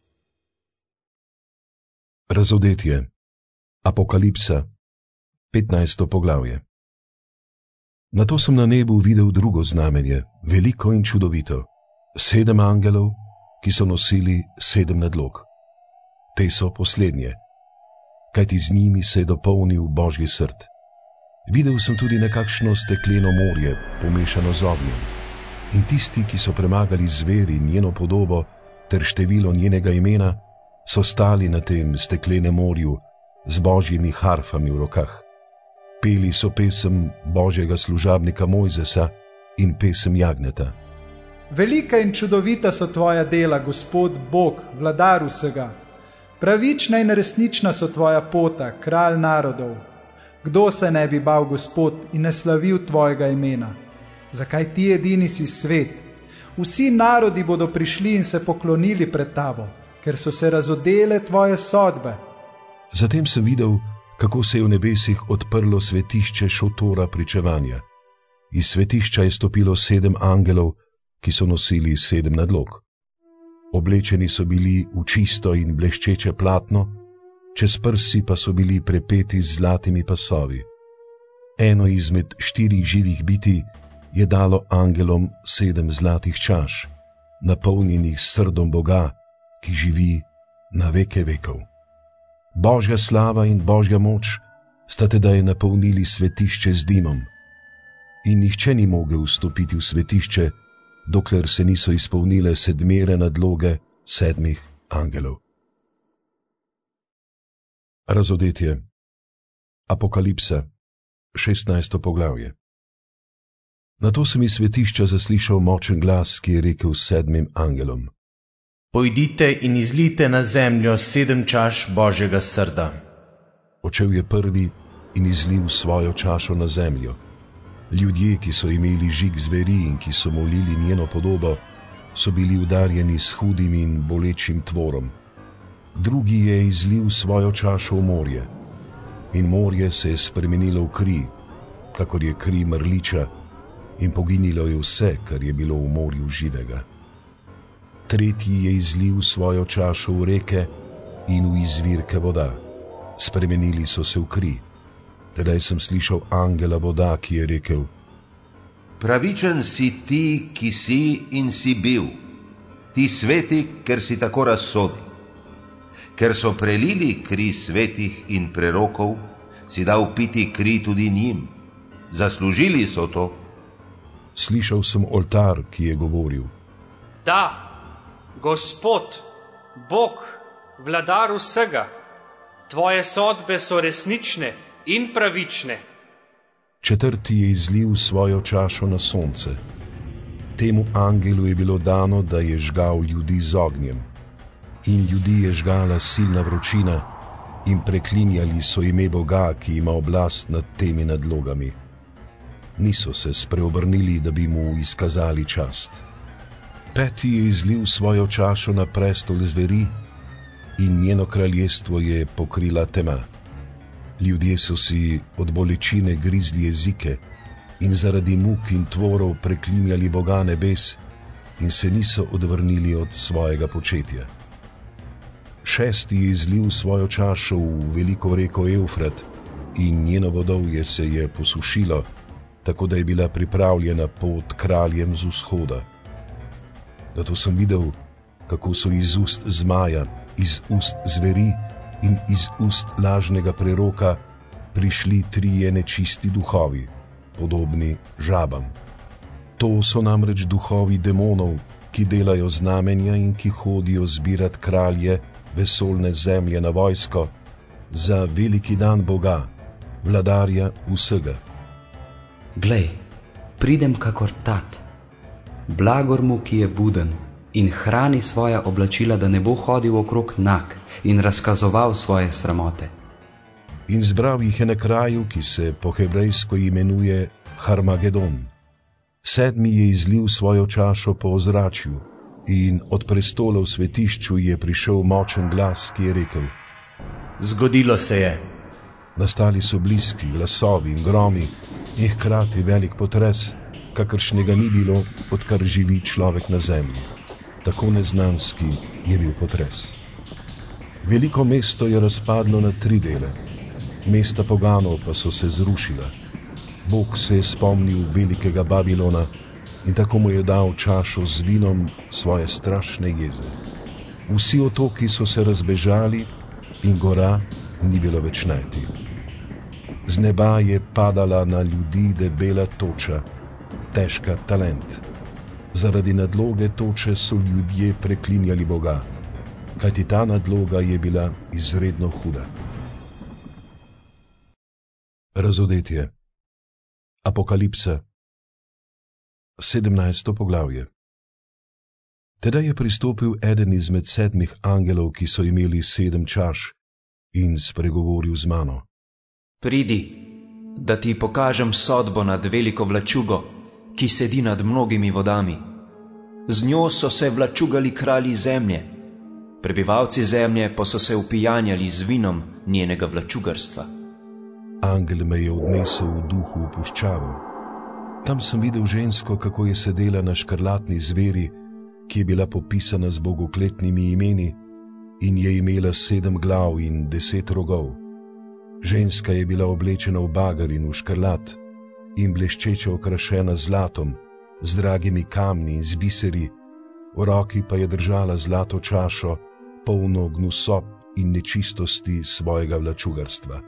Razodetje. Apokalipsa, petnajsto poglavje. Nato sem na nebu videl drugo znamenje, veliko in čudovito, sedem angelov, ki so nosili sedem nadlog. Te so poslednje, kajti z njimi se je dopolnil Božji srd. Videl sem tudi nekakšno stekleno morje, pomešano z ognjem. In tisti, ki so premagali zver in njeno podobo ter število njenega imena, so stali na tem steklenem morju z božjimi harfami v rokah. Peli so pesem Božjega služabnika Mojzesa in pesem Jagneta. Velika in čudovita so tvoja dela, Gospod Bog, vladar vsega. Pravična in resnična so tvoja pota, kralj narodov. Kdo se ne bi bal, Gospod, in ne slavil tvojega imena? Zakaj ti edini si svet? Vsi narodi bodo prišli in se poklonili pred tabo, ker so se razodele tvoje sodbe. Zatem sem videl, kako se je v nebesih odprlo svetišče šotora pričevanja. Iz svetišča je stopilo sedem angelov, ki so nosili sedem nadlog. Oblečeni so bili v čisto in bleščeče platno, čez prsi pa so bili prepeti z zlatimi pasovi. Eno izmed štirih živih bitij je dalo angelom sedem zlatih čaš, napolnjenih s srdom Boga, ki živi na veke vekov. Božja slava in Božja moč sta tedaj napolnili svetišče z dimom. In nihče ni mogel vstopiti v svetišče, dokler se niso izpolnile sedmere nadloge sedmih angelov. Razodetje. Apokalipsa, šestnajsto poglavje. Nato sem iz svetišča zaslišal močen glas, ki je rekel sedmim angelom: Pojdite in izlijte na zemljo sedem čaš Božjega srda. Odšel je prvi in izlil svojo čašo na zemljo. Ljudje, ki so imeli žig zveri in ki so molili njeno podobo, so bili udarjeni s hudim in bolečim tvorom. Drugi je izlil svojo čašo v morje in morje se je spremenilo v kri, kakor je kri mrliča, in poginilo je vse, kar je bilo v morju živega. Tretji je izlil svojo čašo v reke in v izvirke voda. Spremenili so se v kri. Tedaj sem slišal angela voda, ki je rekel: Pravičen si ti, ki si in si bil, ti sveti, ker si tako razsodil. Ker so prelili kri svetih in prerokov, si dal piti kri tudi njim. Zaslužili so to. Slišal sem oltar, ki je govoril: Da, Gospod, Bog, vladar vsega, tvoje sodbe so resnične in pravične. Četrti je izlil svojo čašo na sonce. Temu angelu je bilo dano, da je žgal ljudi z ognjem. In ljudi je žgala silna vročina in preklinjali so ime Boga, ki ima oblast nad temi nadlogami. Niso se spreobrnili, da bi mu izkazali čast. Peti je izlil svojo čašo na prestol zveri in njeno kraljestvo je pokrila tema. Ljudje so si od bolečine grizli jezike in zaradi muk in tvorov preklinjali Boga nebes in se niso odvrnili od svojega početja. Šesti je izlil svojo čašo v veliko reko Evfrat in njeno vodovje se je posušilo, tako da je bila pripravljena pot kraljem z vzhoda. Zato sem videl, kako so iz ust zmaja, iz ust zveri in iz ust lažnega preroka prišli trije nečisti duhovi, podobni žabam. To so namreč duhovi demonov, ki delajo znamenja in ki hodijo zbirat kralje vesoljne zemlje na vojsko za veliki dan Boga, vladarja vsega. Glej, pridem kakor tat, blagor mu, ki je buden in hrani svoja oblačila, da ne bo hodil okrog nag in razkazoval svoje sramote. In zbral jih je na kraju, ki se po hebrejsko imenuje Harmagedon. Sedmi je izlil svojo čašo po ozračju in od prestola v svetišču je prišel močen glas, ki je rekel: Zgodilo se je. Nastali so bliski, glasovi in gromi in hkrati velik potres, kakršnega ni bilo, odkar živi človek na zemlji. Tako neznanski je bil potres. Veliko mesto je razpadlo na tri dele, mesta poganov pa so se zrušila. Bog se je spomnil velikega Babilona in tako mu je dal čašo z vinom svoje strašne jeze. Vsi otoki so se razbežali in gora ni bilo več najti. Z neba je padala na ljudi debela toča, težka talent. Zaradi nadloge toče so ljudje preklinjali Boga, kajti ta nadloga je bila izredno huda. Razodetje. Apokalipsa, sedemnajsto poglavje. Tedaj je pristopil eden izmed sedmih angelov, ki so imeli sedem čaš, in spregovoril z mano. Pridi, da ti pokažem sodbo nad veliko vlačugo, ki sedi nad mnogimi vodami. Z njo so se vlačugali kralji zemlje, prebivalci zemlje pa so se upijanjali z vinom njenega vlačugarstva. Angel me je odnesel v duhu v puščavo. Tam sem videl žensko, kako je sedela na škrlatni zveri, ki je bila popisana z bogokletnimi imeni in je imela sedem glav in deset rogov. Ženska je bila oblečena v bager in v škrlat in bleščeče okrašena z zlatom, z dragimi kamni in z biseri, v roki pa je držala zlato čašo, polno gnusob in nečistosti svojega vlačugarstva.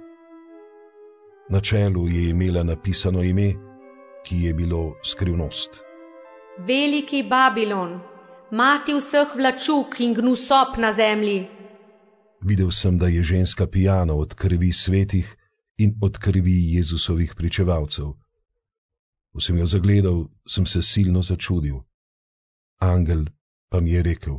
Na čelu je imela napisano ime, ki je bilo skrivnost. Veliki Babilon, mati vseh vlačug in gnusob na zemlji. Videl sem, da je ženska pijana od krvi svetih in od krvi Jezusovih pričevalcev. Ko sem jo zagledal, sem se silno začudil. Angel pa mi je rekel: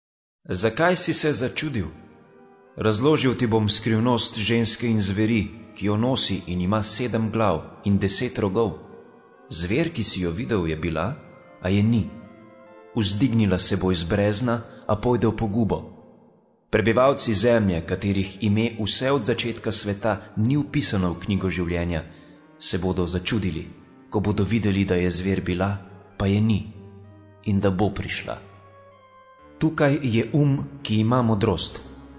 Zakaj si se začudil? Razložil ti bom skrivnost ženske in zveri, ki jo nosi in ima sedem glav in deset rogov. Zver, ki si jo videl, je bila, a je ni. Vzdignila se bo iz brezna, a pojde v pogubo. Prebivalci zemlje, katerih ime vse od začetka sveta ni vpisano v knjigo življenja, se bodo začudili, ko bodo videli, da je zver bila, pa je ni, in da bo prišla. Tukaj je um, ki ima modrost.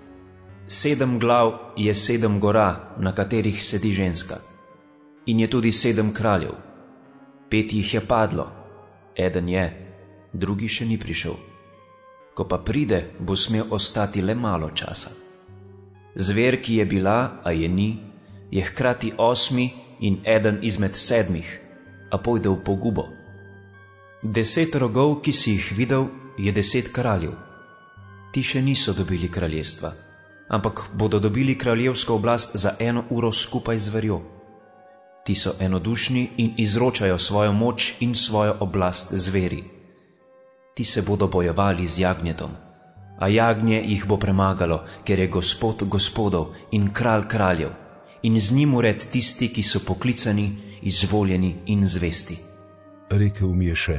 Sedem glav je sedem gora, na katerih sedi ženska. In je tudi sedem kraljev. Pet jih je padlo, eden je, drugi še ni prišel. Ko pa pride, bo smel ostati le malo časa. Zver, ki je bila, a je ni, je hkrati osmi in eden izmed sedmih, a pojde v pogubo. Deset rogov, ki si jih videl, je deset kraljev. Ti še niso dobili kraljestva, ampak bodo dobili kraljevsko oblast za eno uro skupaj z zverjo. Ti so enodušni in izročajo svojo moč in svojo oblast zveri. Ti se bodo bojevali z jagnjetom, a jagnje jih bo premagalo, ker je Gospod gospodov in kralj kraljev, in z njim ured tisti, ki so poklicani, izvoljeni in zvesti. Rekel mi je še: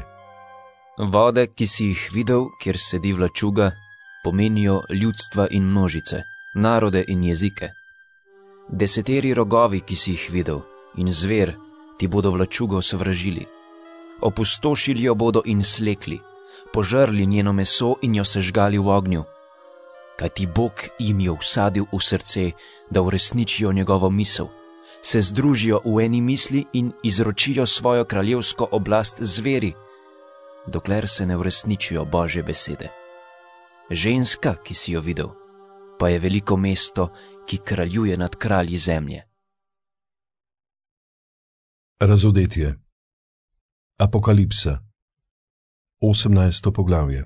Vode, ki si jih videl, kjer sedi vlačuga, pomenijo ljudstva in množice, narode in jezike. Deseteri rogovi, ki si jih videl, in zver, ti bodo vlačugo sovražili. Opustošili jo bodo in slekli, požrli njeno meso in jo sežgali v ognju. Kajti Bog jim je vsadil v srce, da uresničijo njegovo misel, se združijo v eni misli in izročijo svojo kraljevsko oblast zveri, dokler se ne uresničijo Božje besede. Ženska, ki si jo videl, pa je veliko mesto, ki kraljuje nad kralji zemlje. Razodetje. Apokalipsa, osemnajsto poglavje.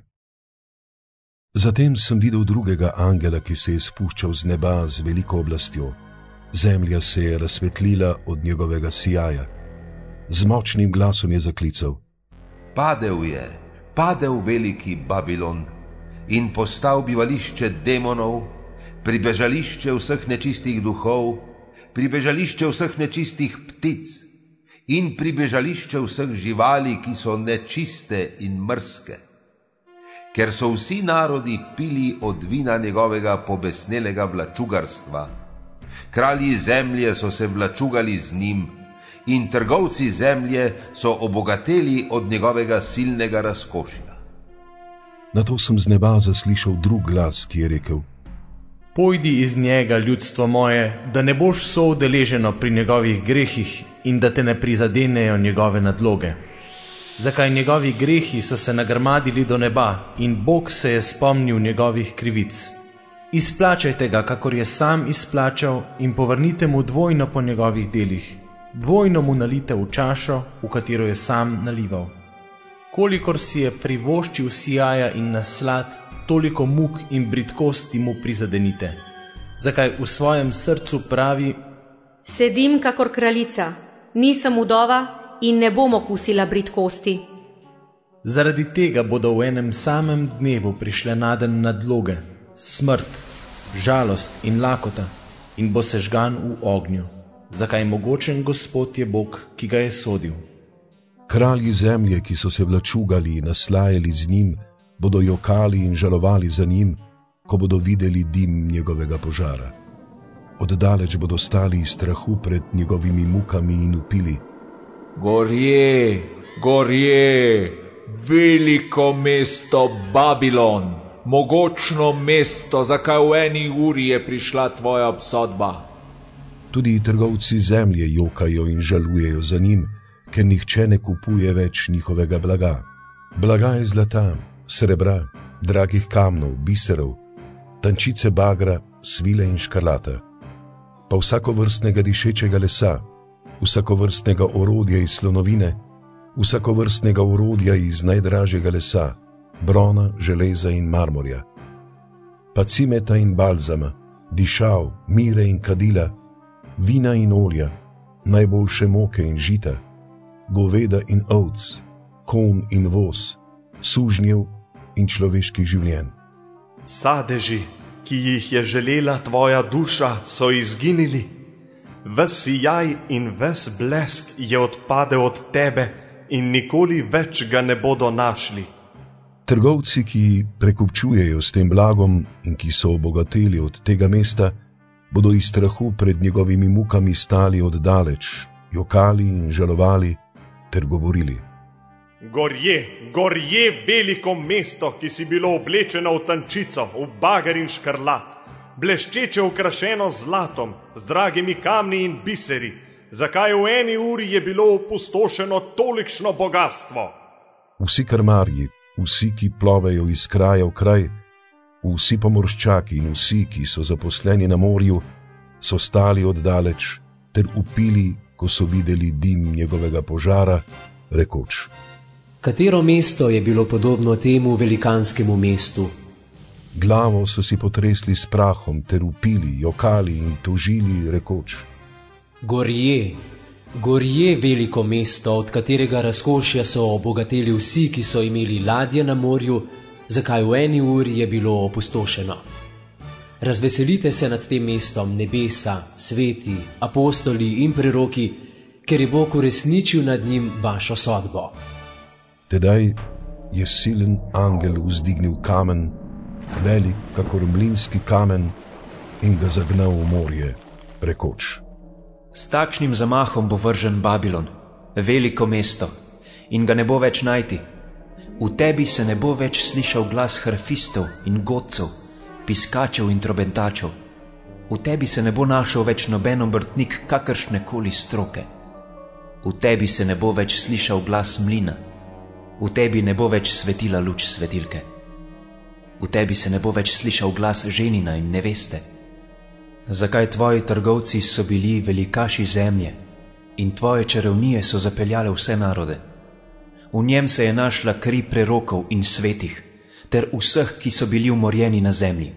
Zatem sem videl drugega angela, ki se je spuščal z neba z veliko oblastjo. Zemlja se je razsvetlila od njegovega sijaja. Z močnim glasom je zaklical: Padel je, padel veliki Babilon in postal bivališče demonov, pribežališče vseh nečistih duhov, pribežališče vseh nečistih ptic in pribežališče vseh živali, ki so nečiste in mrske. Ker so vsi narodi pili od vina njegovega pobesnelega vlačugarstva. Kralji zemlje so se vlačugali z njim in trgovci zemlje so obogateli od njegovega silnega razkošja. Nato sem z neba zaslišal drug glas, ki je rekel: Pojdi iz njega, ljudstvo moje, da ne boš soudeleženo pri njegovih grehih in da te ne prizadenejo njegove nadloge. Zakaj njegovi grehi so se nagrmadili do neba in Bog se je spomnil njegovih krivic. Izplačajte ga, kakor je sam izplačal, in povrnite mu dvojno po njegovih delih. Dvojno mu nalite v čašo, v katero je sam nalival. Kolikor si je privoščil sijaja in naslad, toliko muk in bridkosti mu prizadenite. Zakaj v svojem srcu pravi: Sedim kakor kraljica, nisem udova in ne bom okusila bridkosti. Zaradi tega bodo v enem samem dnevu prišle naden nadloge, smrt, žalost in lakota, in bo sežgan v ognju. Zakaj mogočen Gospod je Bog, ki ga je sodil. Kralji zemlje, ki so se vlačugali in naslajali z njim, bodo jokali in žalovali za njim, ko bodo videli dim njegovega požara. Oddaleč bodo stali iz strahu pred njegovimi mukami in upili: Gorje, gorje, veliko mesto Babilon, mogočno mesto, zakaj v eni uri je prišla tvoja obsodba. Tudi trgovci zemlje jokajo in žalujejo za njim, ker nihče ne kupuje več njihovega blaga. Blaga je zlata, srebra, dragih kamnov, biserov, tančice bagra, svile in škarlata, pa vsakovrstnega dišečega lesa, vsakovrstnega orodja iz slonovine, vsakovrstnega orodja iz najdražjega lesa, brona, železa in marmorja, pa cimeta in balzama, dišav, mire in kadila, vina in olja, najboljše moke in žita, goveda in ovc, kon in voz, sužnjev in človeških življenj. Sadeži, ki jih je želela tvoja duša, so izginili. Ves sijaj in ves blesk je odpadel od tebe in nikoli več ga ne bodo našli. Trgovci, ki prekupčujejo s tem blagom in ki so obogateli od tega mesta, bodo iz strahu pred njegovimi mukami stali oddaleč, jokali in žalovali ter govorili: Gorje, gorje, veliko mesto, ki si bilo oblečeno v tančico, v bager in škarlat, bleščeče okrašeno z zlatom, z dragimi kamni in biseri. Zakaj v eni uri je bilo opustošeno tolikšno bogatstvo? Vsi krmarji, vsi, ki plovejo iz kraja v kraj, vsi pomorščaki in vsi, ki so zaposleni na morju, so stali oddaleč ter upili, ko so videli dim njegovega požara, rekoč: Katero mesto je bilo podobno temu velikanskemu mestu? Glavo so si potresli s prahom ter upili, jokali in tožili, rekoč: Gorje, gorje veliko mesto, od katerega razkošja so obogateli vsi, ki so imeli ladje na morju, zakaj v eni uri je bilo opustošeno. Razveselite se nad tem mestom nebesa, sveti, apostoli in preroki, ker je Bog uresničil nad njim vašo sodbo. Tedaj je silen angel vzdignil kamen, velik kakor mlinski kamen, in ga zagnal v morje, rekoč: S takšnim zamahom bo vržen Babilon, veliko mesto, in ga ne bo več najti. V tebi se ne bo več slišal glas harfistov in godcev, piskačev in trobentačev. V tebi se ne bo našel več noben obrtnik kakršne koli stroke. V tebi se ne bo več slišal glas mlina. V tebi ne bo več svetila luč svetilke. V tebi se ne bo več slišal glas ženina in neveste. Zakaj tvoji trgovci so bili velikaši zemlje in tvoje čarovnije so zapeljale vse narode? V njem se je našla kri prerokov in svetih, ter vseh, ki so bili umorjeni na zemlji.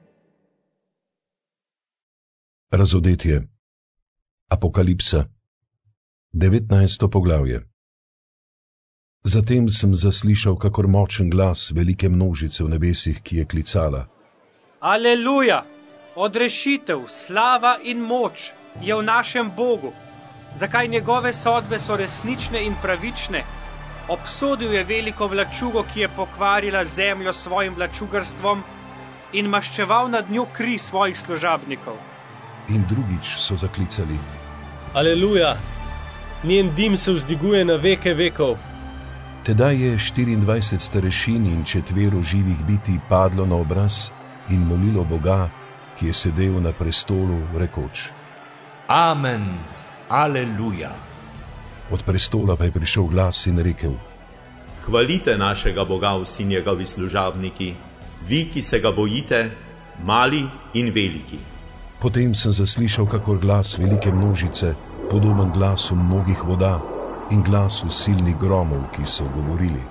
Razodetje. Apokalipsa. devetnajsto poglavje. Zatem sem zaslišal kakor močen glas velike množice v nebesih, ki je klicala: Aleluja! Odrešitev, slava in moč je v našem Bogu. Zakaj njegove sodbe so resnične in pravične? Obsodil je veliko vlačugo, ki je pokvarila zemljo s svojim vlačugarstvom in maščeval nad njo kri svojih služabnikov. In drugič so zaklicali: Aleluja! Njen dim se vzdiguje na veke vekov. Tedaj je štiriindvajset starešin in četvero živih bitij padlo na obraz in molilo Boga, ki je sedel na prestolu, rekoč: Amen, aleluja. Od prestola pa je prišel glas in rekel: Hvalite našega Boga vsi njegovi služabniki, vi, ki se ga bojite, mali in veliki. Potem sem zaslišal kakor glas velike množice, podoben glasu mnogih voda in glasu silnih gromov, ki so govorili: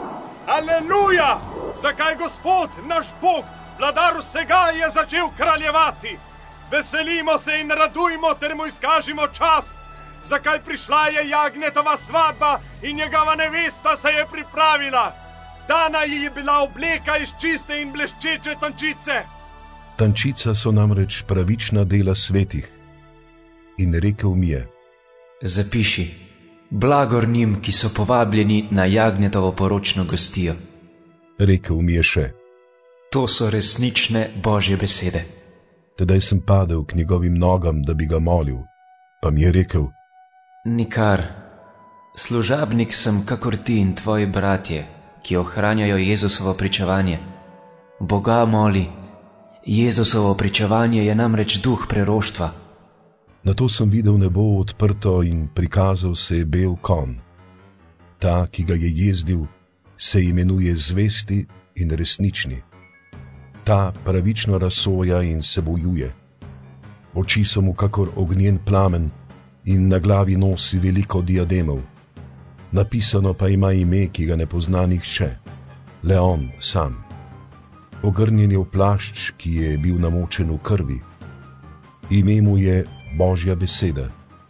Aleluja! Zakaj Gospod, naš Bog, vladar vsega, je začel kraljevati? Veselimo se in radujmo ter mu izkažimo čast. Zakaj prišla je Jagnetova svadba in njegova nevesta se je pripravila? Dana ji je bila obleka iz čiste in bleščeče tančice. Tančica so namreč pravična dela svetih. In rekel mi je: Zapiši, blagor njim, ki so povabljeni na Jagnetovo poročno gostijo. Rekel mi je še: To so resnične Božje besede. Tedaj sem padel k njegovim nogam, da bi ga molil, pa mi je rekel: Nikar, služabnik sem kakor ti in tvoji bratje, ki ohranjajo Jezusovo pričevanje. Boga moli, Jezusovo pričevanje je namreč duh preroštva. Nato sem videl nebo odprto in prikazal se je bel konj. Ta, ki ga je jezdil, se imenuje Zvesti in Resnični. Ta pravično razsoja in se bojuje. Oči so mu kakor ognjen plamen in na glavi nosi veliko diademov. Napisano pa ima ime, ki ga ne pozna nihče, le on sam. Ogrnjen je v plašč, ki je bil namočen v krvi. Ime mu je Božja beseda.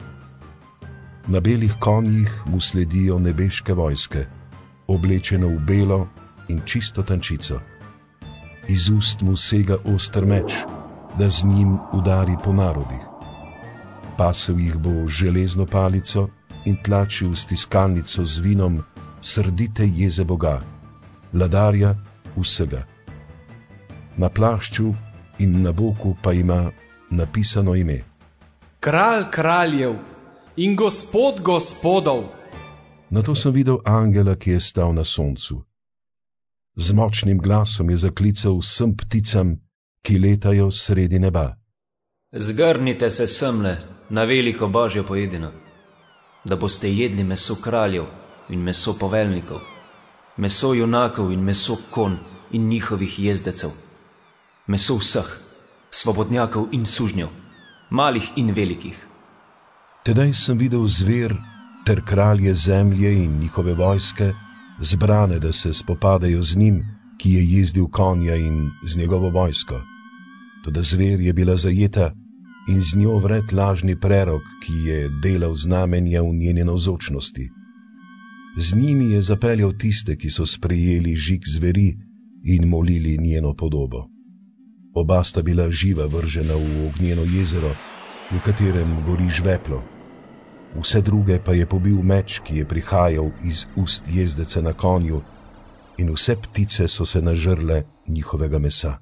Na belih konjih mu sledijo nebeške vojske, oblečene v belo in čisto tančico. Iz ust mu sega oster meč, da z njim udari po narodih. Pasel jih bo železno palico in tlačil stiskalnico z vinom srdite jeze Boga, vladarja vsega. Na plašču in na boku pa ima napisano ime: Kralj kraljev in gospod gospodov. Nato sem videl angela, ki je stal na soncu. Z močnim glasom je zaklical vsem pticam, ki letajo sredi neba: Zgrnite se semle na veliko Božjo pojedino, da boste jedli meso kraljev in meso poveljnikov, meso junakov in meso konj in njihovih jezdecev, meso vseh, svobodnjakov in sužnjev, malih in velikih. Tedaj sem videl zver ter kralje zemlje in njihove vojske, zbrane, da se spopadajo z njim, ki je jezdil konja, in z njegovo vojsko. Toda zver je bila zajeta in z njo vred lažni prerok, ki je delal znamenja v njeni navzočnosti. Z njimi je zapeljal tiste, ki so sprejeli žig zveri in molili njeno podobo. Oba sta bila živa vržena v ognjeno jezero, v katerem gori žveplo. Vse druge pa je pobil meč, ki je prihajal iz ust jezdeca na konju, in vse ptice so se nažrle njihovega mesa.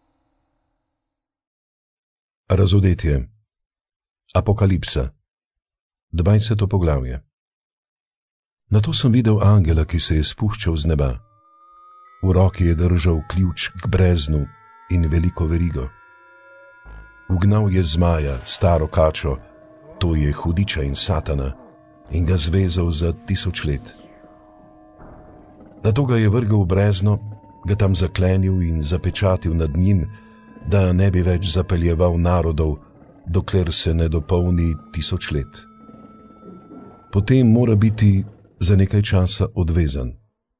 Razodetje. Apokalipsa. dvajseto poglavje. Nato sem videl angela, ki se je spuščal z neba. V roki je držal ključ k breznu in veliko verigo. Ugnal je zmaja, staro kačo, to je hudiča in satana, in ga zvezal za tisoč let. Nato ga je vrgel v brezno, ga tam zaklenil in zapečatil nad njim, da ne bi več zapeljeval narodov, dokler se ne dopolni tisoč let. Potem mora biti za nekaj časa odvezan.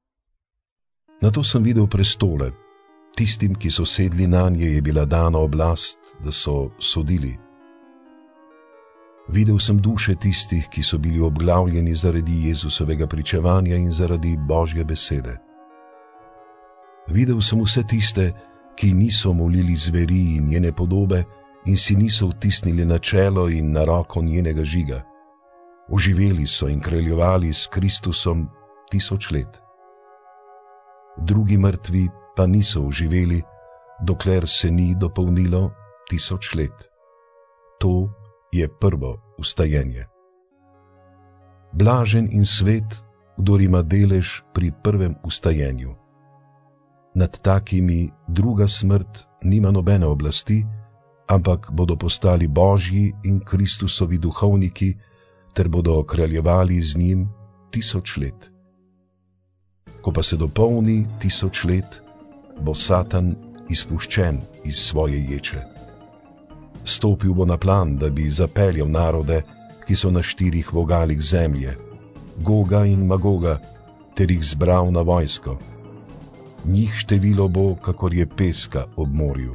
Nato sem videl prestole, tistim, ki so sedli nanje, je bila dana oblast, da so sodili. Videl sem duše tistih, ki so bili obglavljeni zaradi Jezusovega pričevanja in zaradi Božje besede. Videl sem vse tiste, ki niso molili zveri in njene podobe in si niso vtisnili na čelo in na roko njenega žiga. Oživeli so in kraljevali s Kristusom tisoč let. Drugi mrtvi pa niso oživeli, dokler se ni dopolnilo tisoč let. To je prvo vstajenje. Blažen in svet, kdor ima delež pri prvem vstajenju. Nad takimi druga smrt nima nobene oblasti, ampak bodo postali Božji in Kristusovi duhovniki, ter bodo kraljevali z njim tisoč let. Ko pa se dopolni tisoč let, bo Satan izpuščen iz svoje ječe. Stopil bo na plan, da bi zapeljal narode, ki so na štirih vogalih zemlje, Goga in Magoga, ter jih zbral na vojsko. Njih število bo, kakor je peska ob morju.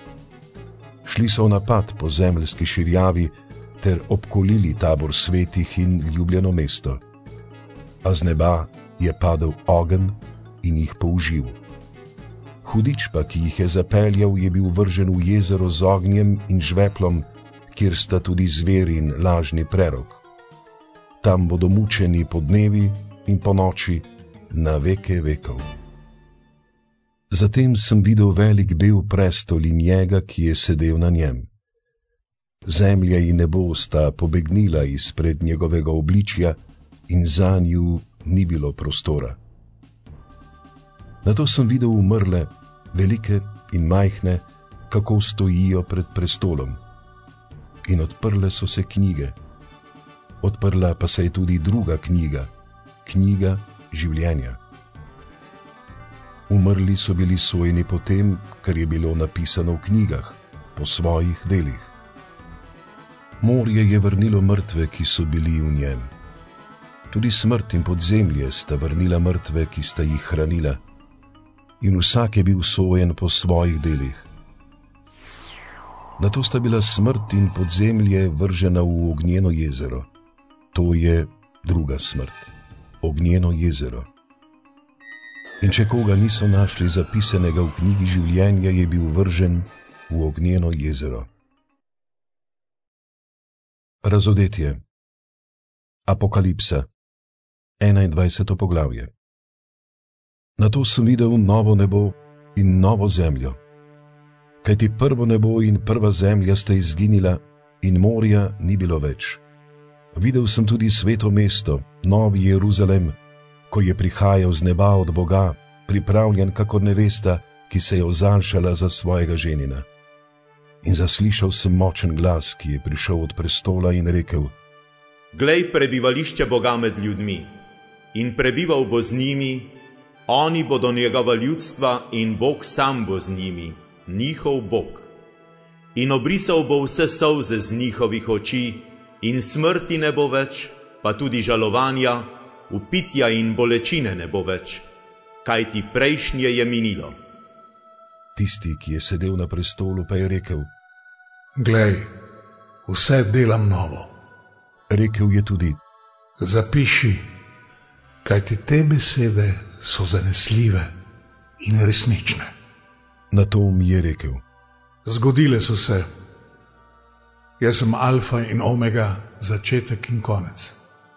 Šli so v napad po zemeljski širjavi ter obkolili tabor svetih in ljubljeno mesto. A z neba je padel ogenj in jih použil. Hudič pa, ki jih je zapeljal, je bil vržen v jezero z ognjem in žveplom, kjer sta tudi zver in lažni prerok. Tam bodo mučeni po dnevi in po noči na veke vekov. Zatem sem videl velik bel prestol in njega, ki je sedel na njem. Zemlja in nebo sta pobegnila izpred njegovega obličja in zanju ni bilo prostora. Nato sem videl umrle, velike in majhne, kako stojijo pred prestolom. In odprle so se knjige. Odprla pa se je tudi druga knjiga, knjiga življenja. Umrli so bili sojeni po tem, kar je bilo napisano v knjigah, po svojih delih. Morje je vrnilo mrtve, ki so bili v njem. Tudi smrt in podzemlje sta vrnila mrtve, ki sta jih hranila. In vsak je bil sojen po svojih delih. Nato sta bila smrt in podzemlje vržena v ognjeno jezero. To je druga smrt, ognjeno jezero. In če koga niso našli zapisanega v knjigi življenja, je bil vržen v ognjeno jezero. Razodetje. Apokalipsa. enaindvajseto poglavje. Nato sem videl novo nebo in novo zemljo. Kajti prvo nebo in prva zemlja sta izginila in morja ni bilo več. Videl sem tudi sveto mesto, novi Jeruzalem, ko je prihajal z neba od Boga, pripravljen kakor nevesta, ki se je ozaljšala za svojega ženina. In zaslišal sem močen glas, ki je prišel od prestola in rekel: Glej prebivališče Boga med ljudmi, in prebival bo z njimi, oni bodo njegova ljudstva in Bog sam bo z njimi, njihov Bog. In obrisal bo vse solze z njihovih oči, in smrti ne bo več, pa tudi žalovanja, vpitja in bolečine ne bo več, kajti prejšnje je minilo. Tisti, ki je sedel na prestolu, pa je rekel: Glej, vse delam novo. Rekel je tudi: Zapiši, kajti te besede so zanesljive in resnične. Nato mi je rekel: Zgodile so se. Jaz sem alfa in omega, začetek in konec.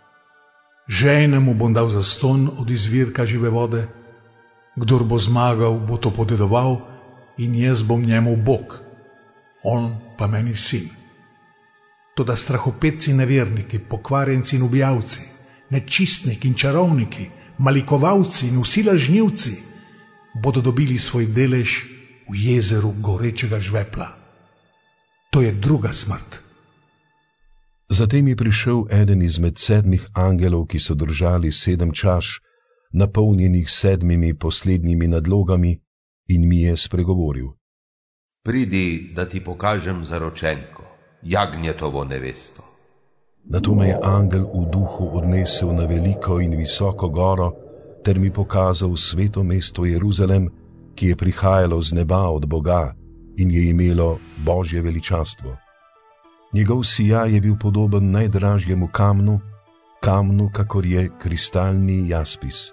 Ženemu bom dal zastonj od izvirka žive vode, kdor bo zmagal, bo to podedoval, in jaz bom njemu Bog, on pa meni sin. Toda strahopetci neverniki, pokvarjenci in ubijalci, nečistniki in čarovniki, malikovalci in vsi lažnivci bodo dobili svoj delež v jezeru gorečega žvepla. To je druga smrt. Zatem je prišel eden izmed sedmih angelov, ki so držali sedem čaš, napolnjenih sedmimi poslednjimi nadlogami, in mi je spregovoril: Pridi, da ti pokažem zaročenko, jagnjetovo nevesto. Nato me je angel v duhu odnesel na veliko in visoko goro, ter mi pokazal sveto mesto Jeruzalem, ki je prihajalo z neba od Boga in je imelo Božje veličastvo. Njegov sijaj je bil podoben najdražjemu kamnu, kamnu, kakor je kristalni jaspis.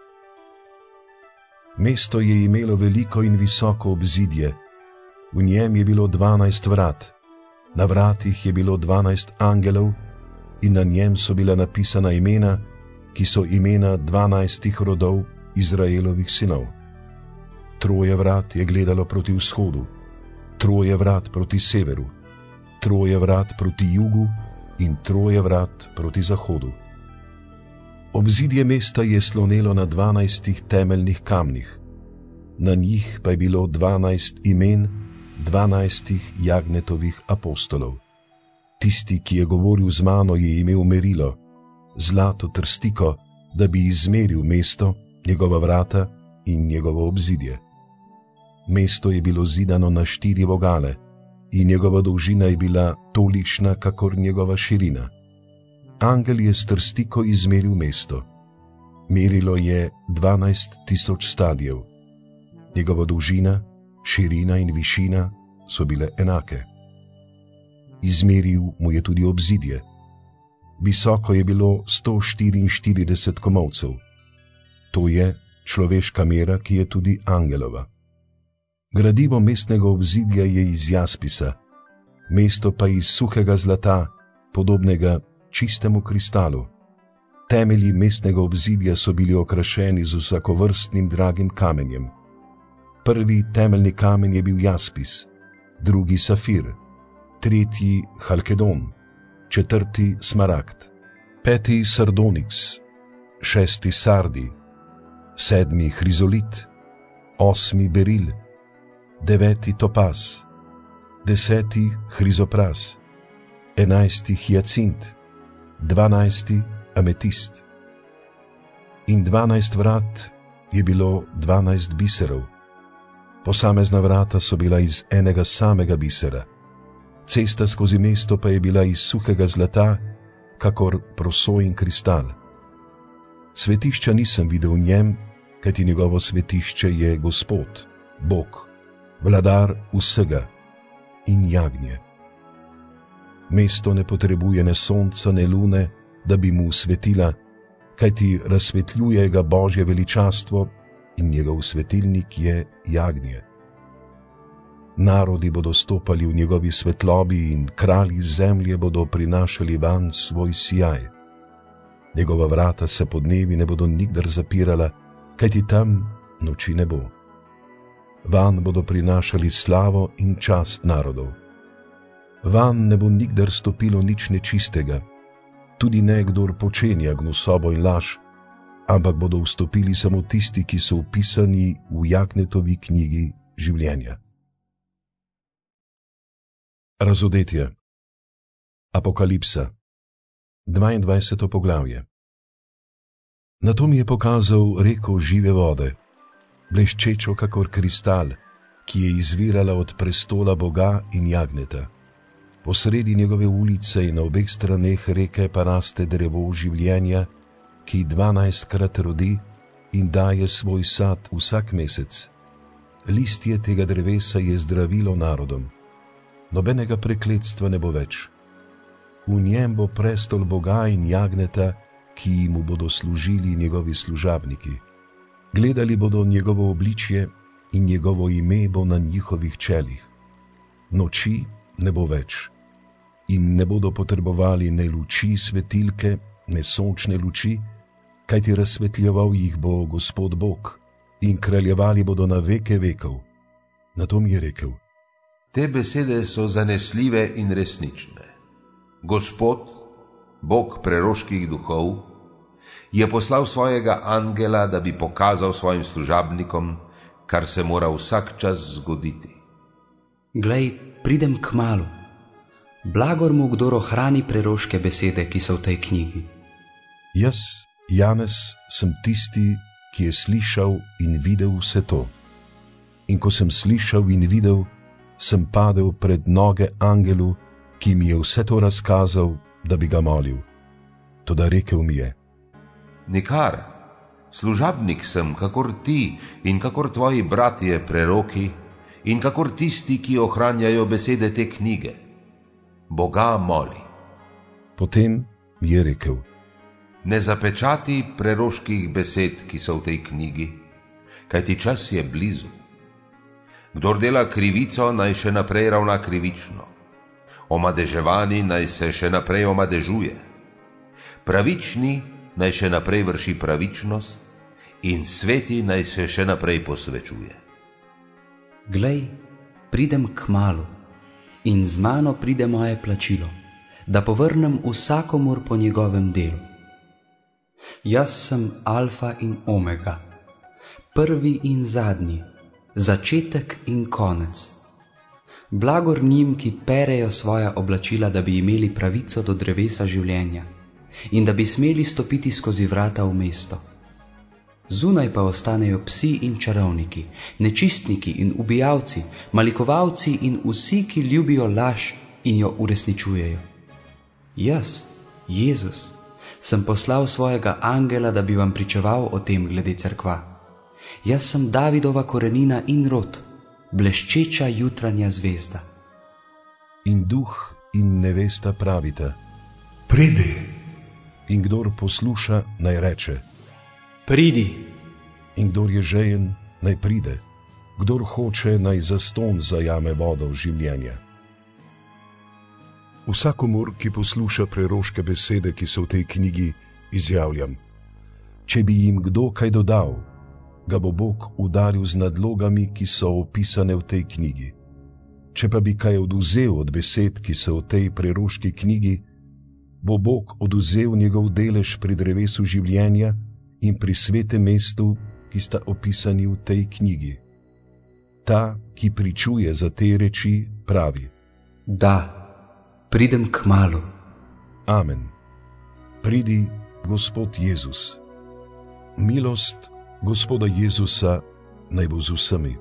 Mesto je imelo veliko in visoko obzidje. V njem je bilo dvanajst vrat, na vratih je bilo dvanajst angelov in na njem so bila napisana imena, ki so imena dvanajstih rodov Izraelovih sinov. Troje vrat je gledalo proti vzhodu, troje vrat proti severu, troje vrat proti jugu in troje vrat proti zahodu. Obzidje mesta je slonelo na dvanajstih temeljnih kamnih. Na njih pa je bilo dvanajst imen dvanajstih Jagnetovih apostolov. Tisti, ki je govoril z mano, je imel merilo, zlato trstiko, da bi izmeril mesto, njegova vrata in njegovo obzidje. Mesto je bilo zidano na štiri vogale in njegova dolžina je bila tolikšna, kakor njegova širina. Angel je s trstiko izmeril mesto. Merilo je dvanajst tisoč stadijev. Njegova dolžina, širina in višina so bile enake. Izmeril mu je tudi obzidje. Visoko je bilo sto štiriinštirideset komolcev. To je človeška mera, ki je tudi angelova. Gradivo mestnega obzidja je iz jaspisa, mesto pa iz suhega zlata, podobnega čistemu kristalu. Temelji mestnega obzidja so bili okrašeni z vsakovrstnim dragim kamenjem. Prvi temeljni kamen je bil jaspis, drugi safir, tretji halkedon, četrti smaragd, peti sardoniks, šesti sardi, sedmi hrizolit, osmi beril, deveti topaz, deseti hrizopras, enajsti hiacint, dvanajsti ametist. In dvanajst vrat je bilo dvanajst biserov. Posamezna vrata so bila iz enega samega bisera. Cesta skozi mesto pa je bila iz suhega zlata, kakor prosojin kristal. Svetišča nisem videl v njem, kajti njegovo svetišče je Gospod, Bog, vladar vsega in jagnje. Mesto ne potrebuje ne sonca, ne lune, da bi mu svetila, kajti razsvetljuje ga Božje veličastvo in njegov svetilnik je jagnje. Narodi bodo stopali v njegovi svetlobi in kralji zemlje bodo prinašali van svoj sijaj. Njegova vrata se podnevi ne bodo nikdar zapirala, kajti tam noči ne bo. Van bodo prinašali slavo in čast narodov. Van ne bo nikdar stopilo nič nečistega, tudi ne kdor počenja gnusobo in laž, ampak bodo vstopili samo tisti, ki so vpisani v Jagnetovi knjigi življenja. Razodetje. Apokalipsa. dvaindvajseto poglavje. Nato mi je pokazal reko žive vode, bleščečo kakor kristal, ki je izvirala od prestola Boga in Jagneta. Posredi njegove ulice in na obeh straneh reke pa raste drevo življenja, ki dvanajstkrat rodi in daje svoj sad vsak mesec. Listje tega drevesa je zdravilo narodom. Nobenega prekletstva ne bo več. V njem bo prestol Boga in Jagneta, ki mu bodo služili njegovi služabniki. Gledali bodo njegovo obličje in njegovo ime bo na njihovih čelih. Noči ne bo več in ne bodo potrebovali ne luči svetilke, ne sončne luči, kajti razsvetljeval jih bo Gospod Bog in kraljevali bodo na veke vekov. Nato mi je rekel: Te besede so zanesljive in resnične. Gospod, Bog preroških duhov, je poslal svojega angela, da bi pokazal svojim služabnikom, kar se mora vsak čas zgoditi. Glej, pridem kmalu. Blagor mu, kdor ohrani preroške besede, ki so v tej knjigi. Jaz, Janez, sem tisti, ki je slišal in videl vse to. In ko sem slišal in videl, sem padel pred noge angelu, ki mi je vse to razkazal, da bi ga molil. toda rekel mi je: Nikar, služabnik sem, kakor ti in kakor tvoji bratje preroki in kakor tisti, ki ohranjajo besede te knjige. Boga moli. Potem je rekel: Ne zapečati preroških besed, ki so v tej knjigi, kajti čas je blizu. Kdor dela krivico, naj še naprej ravna krivično. Omadeževani naj se še naprej omadežuje. Pravični naj še naprej vrši pravičnost in sveti naj se še naprej posvečuje. Glej, pridem kmalu in z mano pride moje plačilo, da povrnem vsakomur po njegovem delu. Jaz sem alfa in omega, prvi in zadnji, začetek in konec. Blagor njim, ki perejo svoja oblačila, da bi imeli pravico do drevesa življenja in da bi smeli stopiti skozi vrata v mesto. Zunaj pa ostanejo psi in čarovniki, nečistniki in ubijalci, malikovalci in vsi, ki ljubijo laž in jo uresničujejo. Jaz, Jezus, sem poslal svojega angela, da bi vam pričeval o tem glede cerkva. Jaz sem Davidova korenina in rod, bleščeča jutranja zvezda. In duh in nevesta pravita: Pridi. In kdor posluša, naj reče: Pridi. In kdor je žejen, naj pride. Kdor hoče, naj zastonj zajame vodo življenja. Vsakomur, ki posluša preroške besede, ki so v tej knjigi, izjavljam: če bi jim kdo kaj dodal, ga bo Bog udaril z nadlogami, ki so opisane v tej knjigi. Če pa bi kaj oduzel od besed, ki so v tej preroški knjigi, bo Bog oduzel njegov delež pri drevesu življenja in pri svetem mestu, ki sta opisani v tej knjigi. Ta, ki pričuje za te reči, pravi: Da, pridem kmalu. Amen. Pridi, Gospod Jezus. Milost Gospoda Jezusa naj bo z vsemi.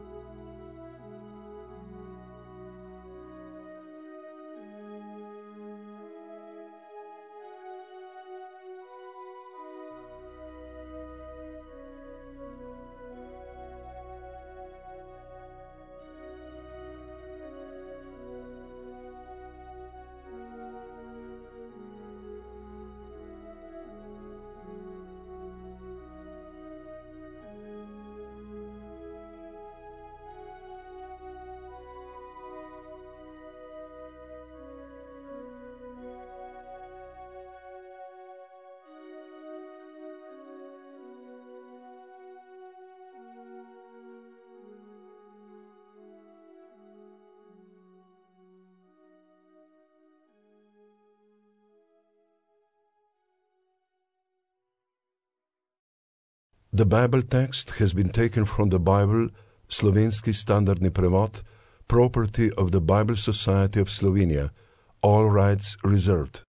The Bible text has been taken from the Bible, Slovenski standardni prevod, property of the Bible Society of Slovenia, all rights reserved.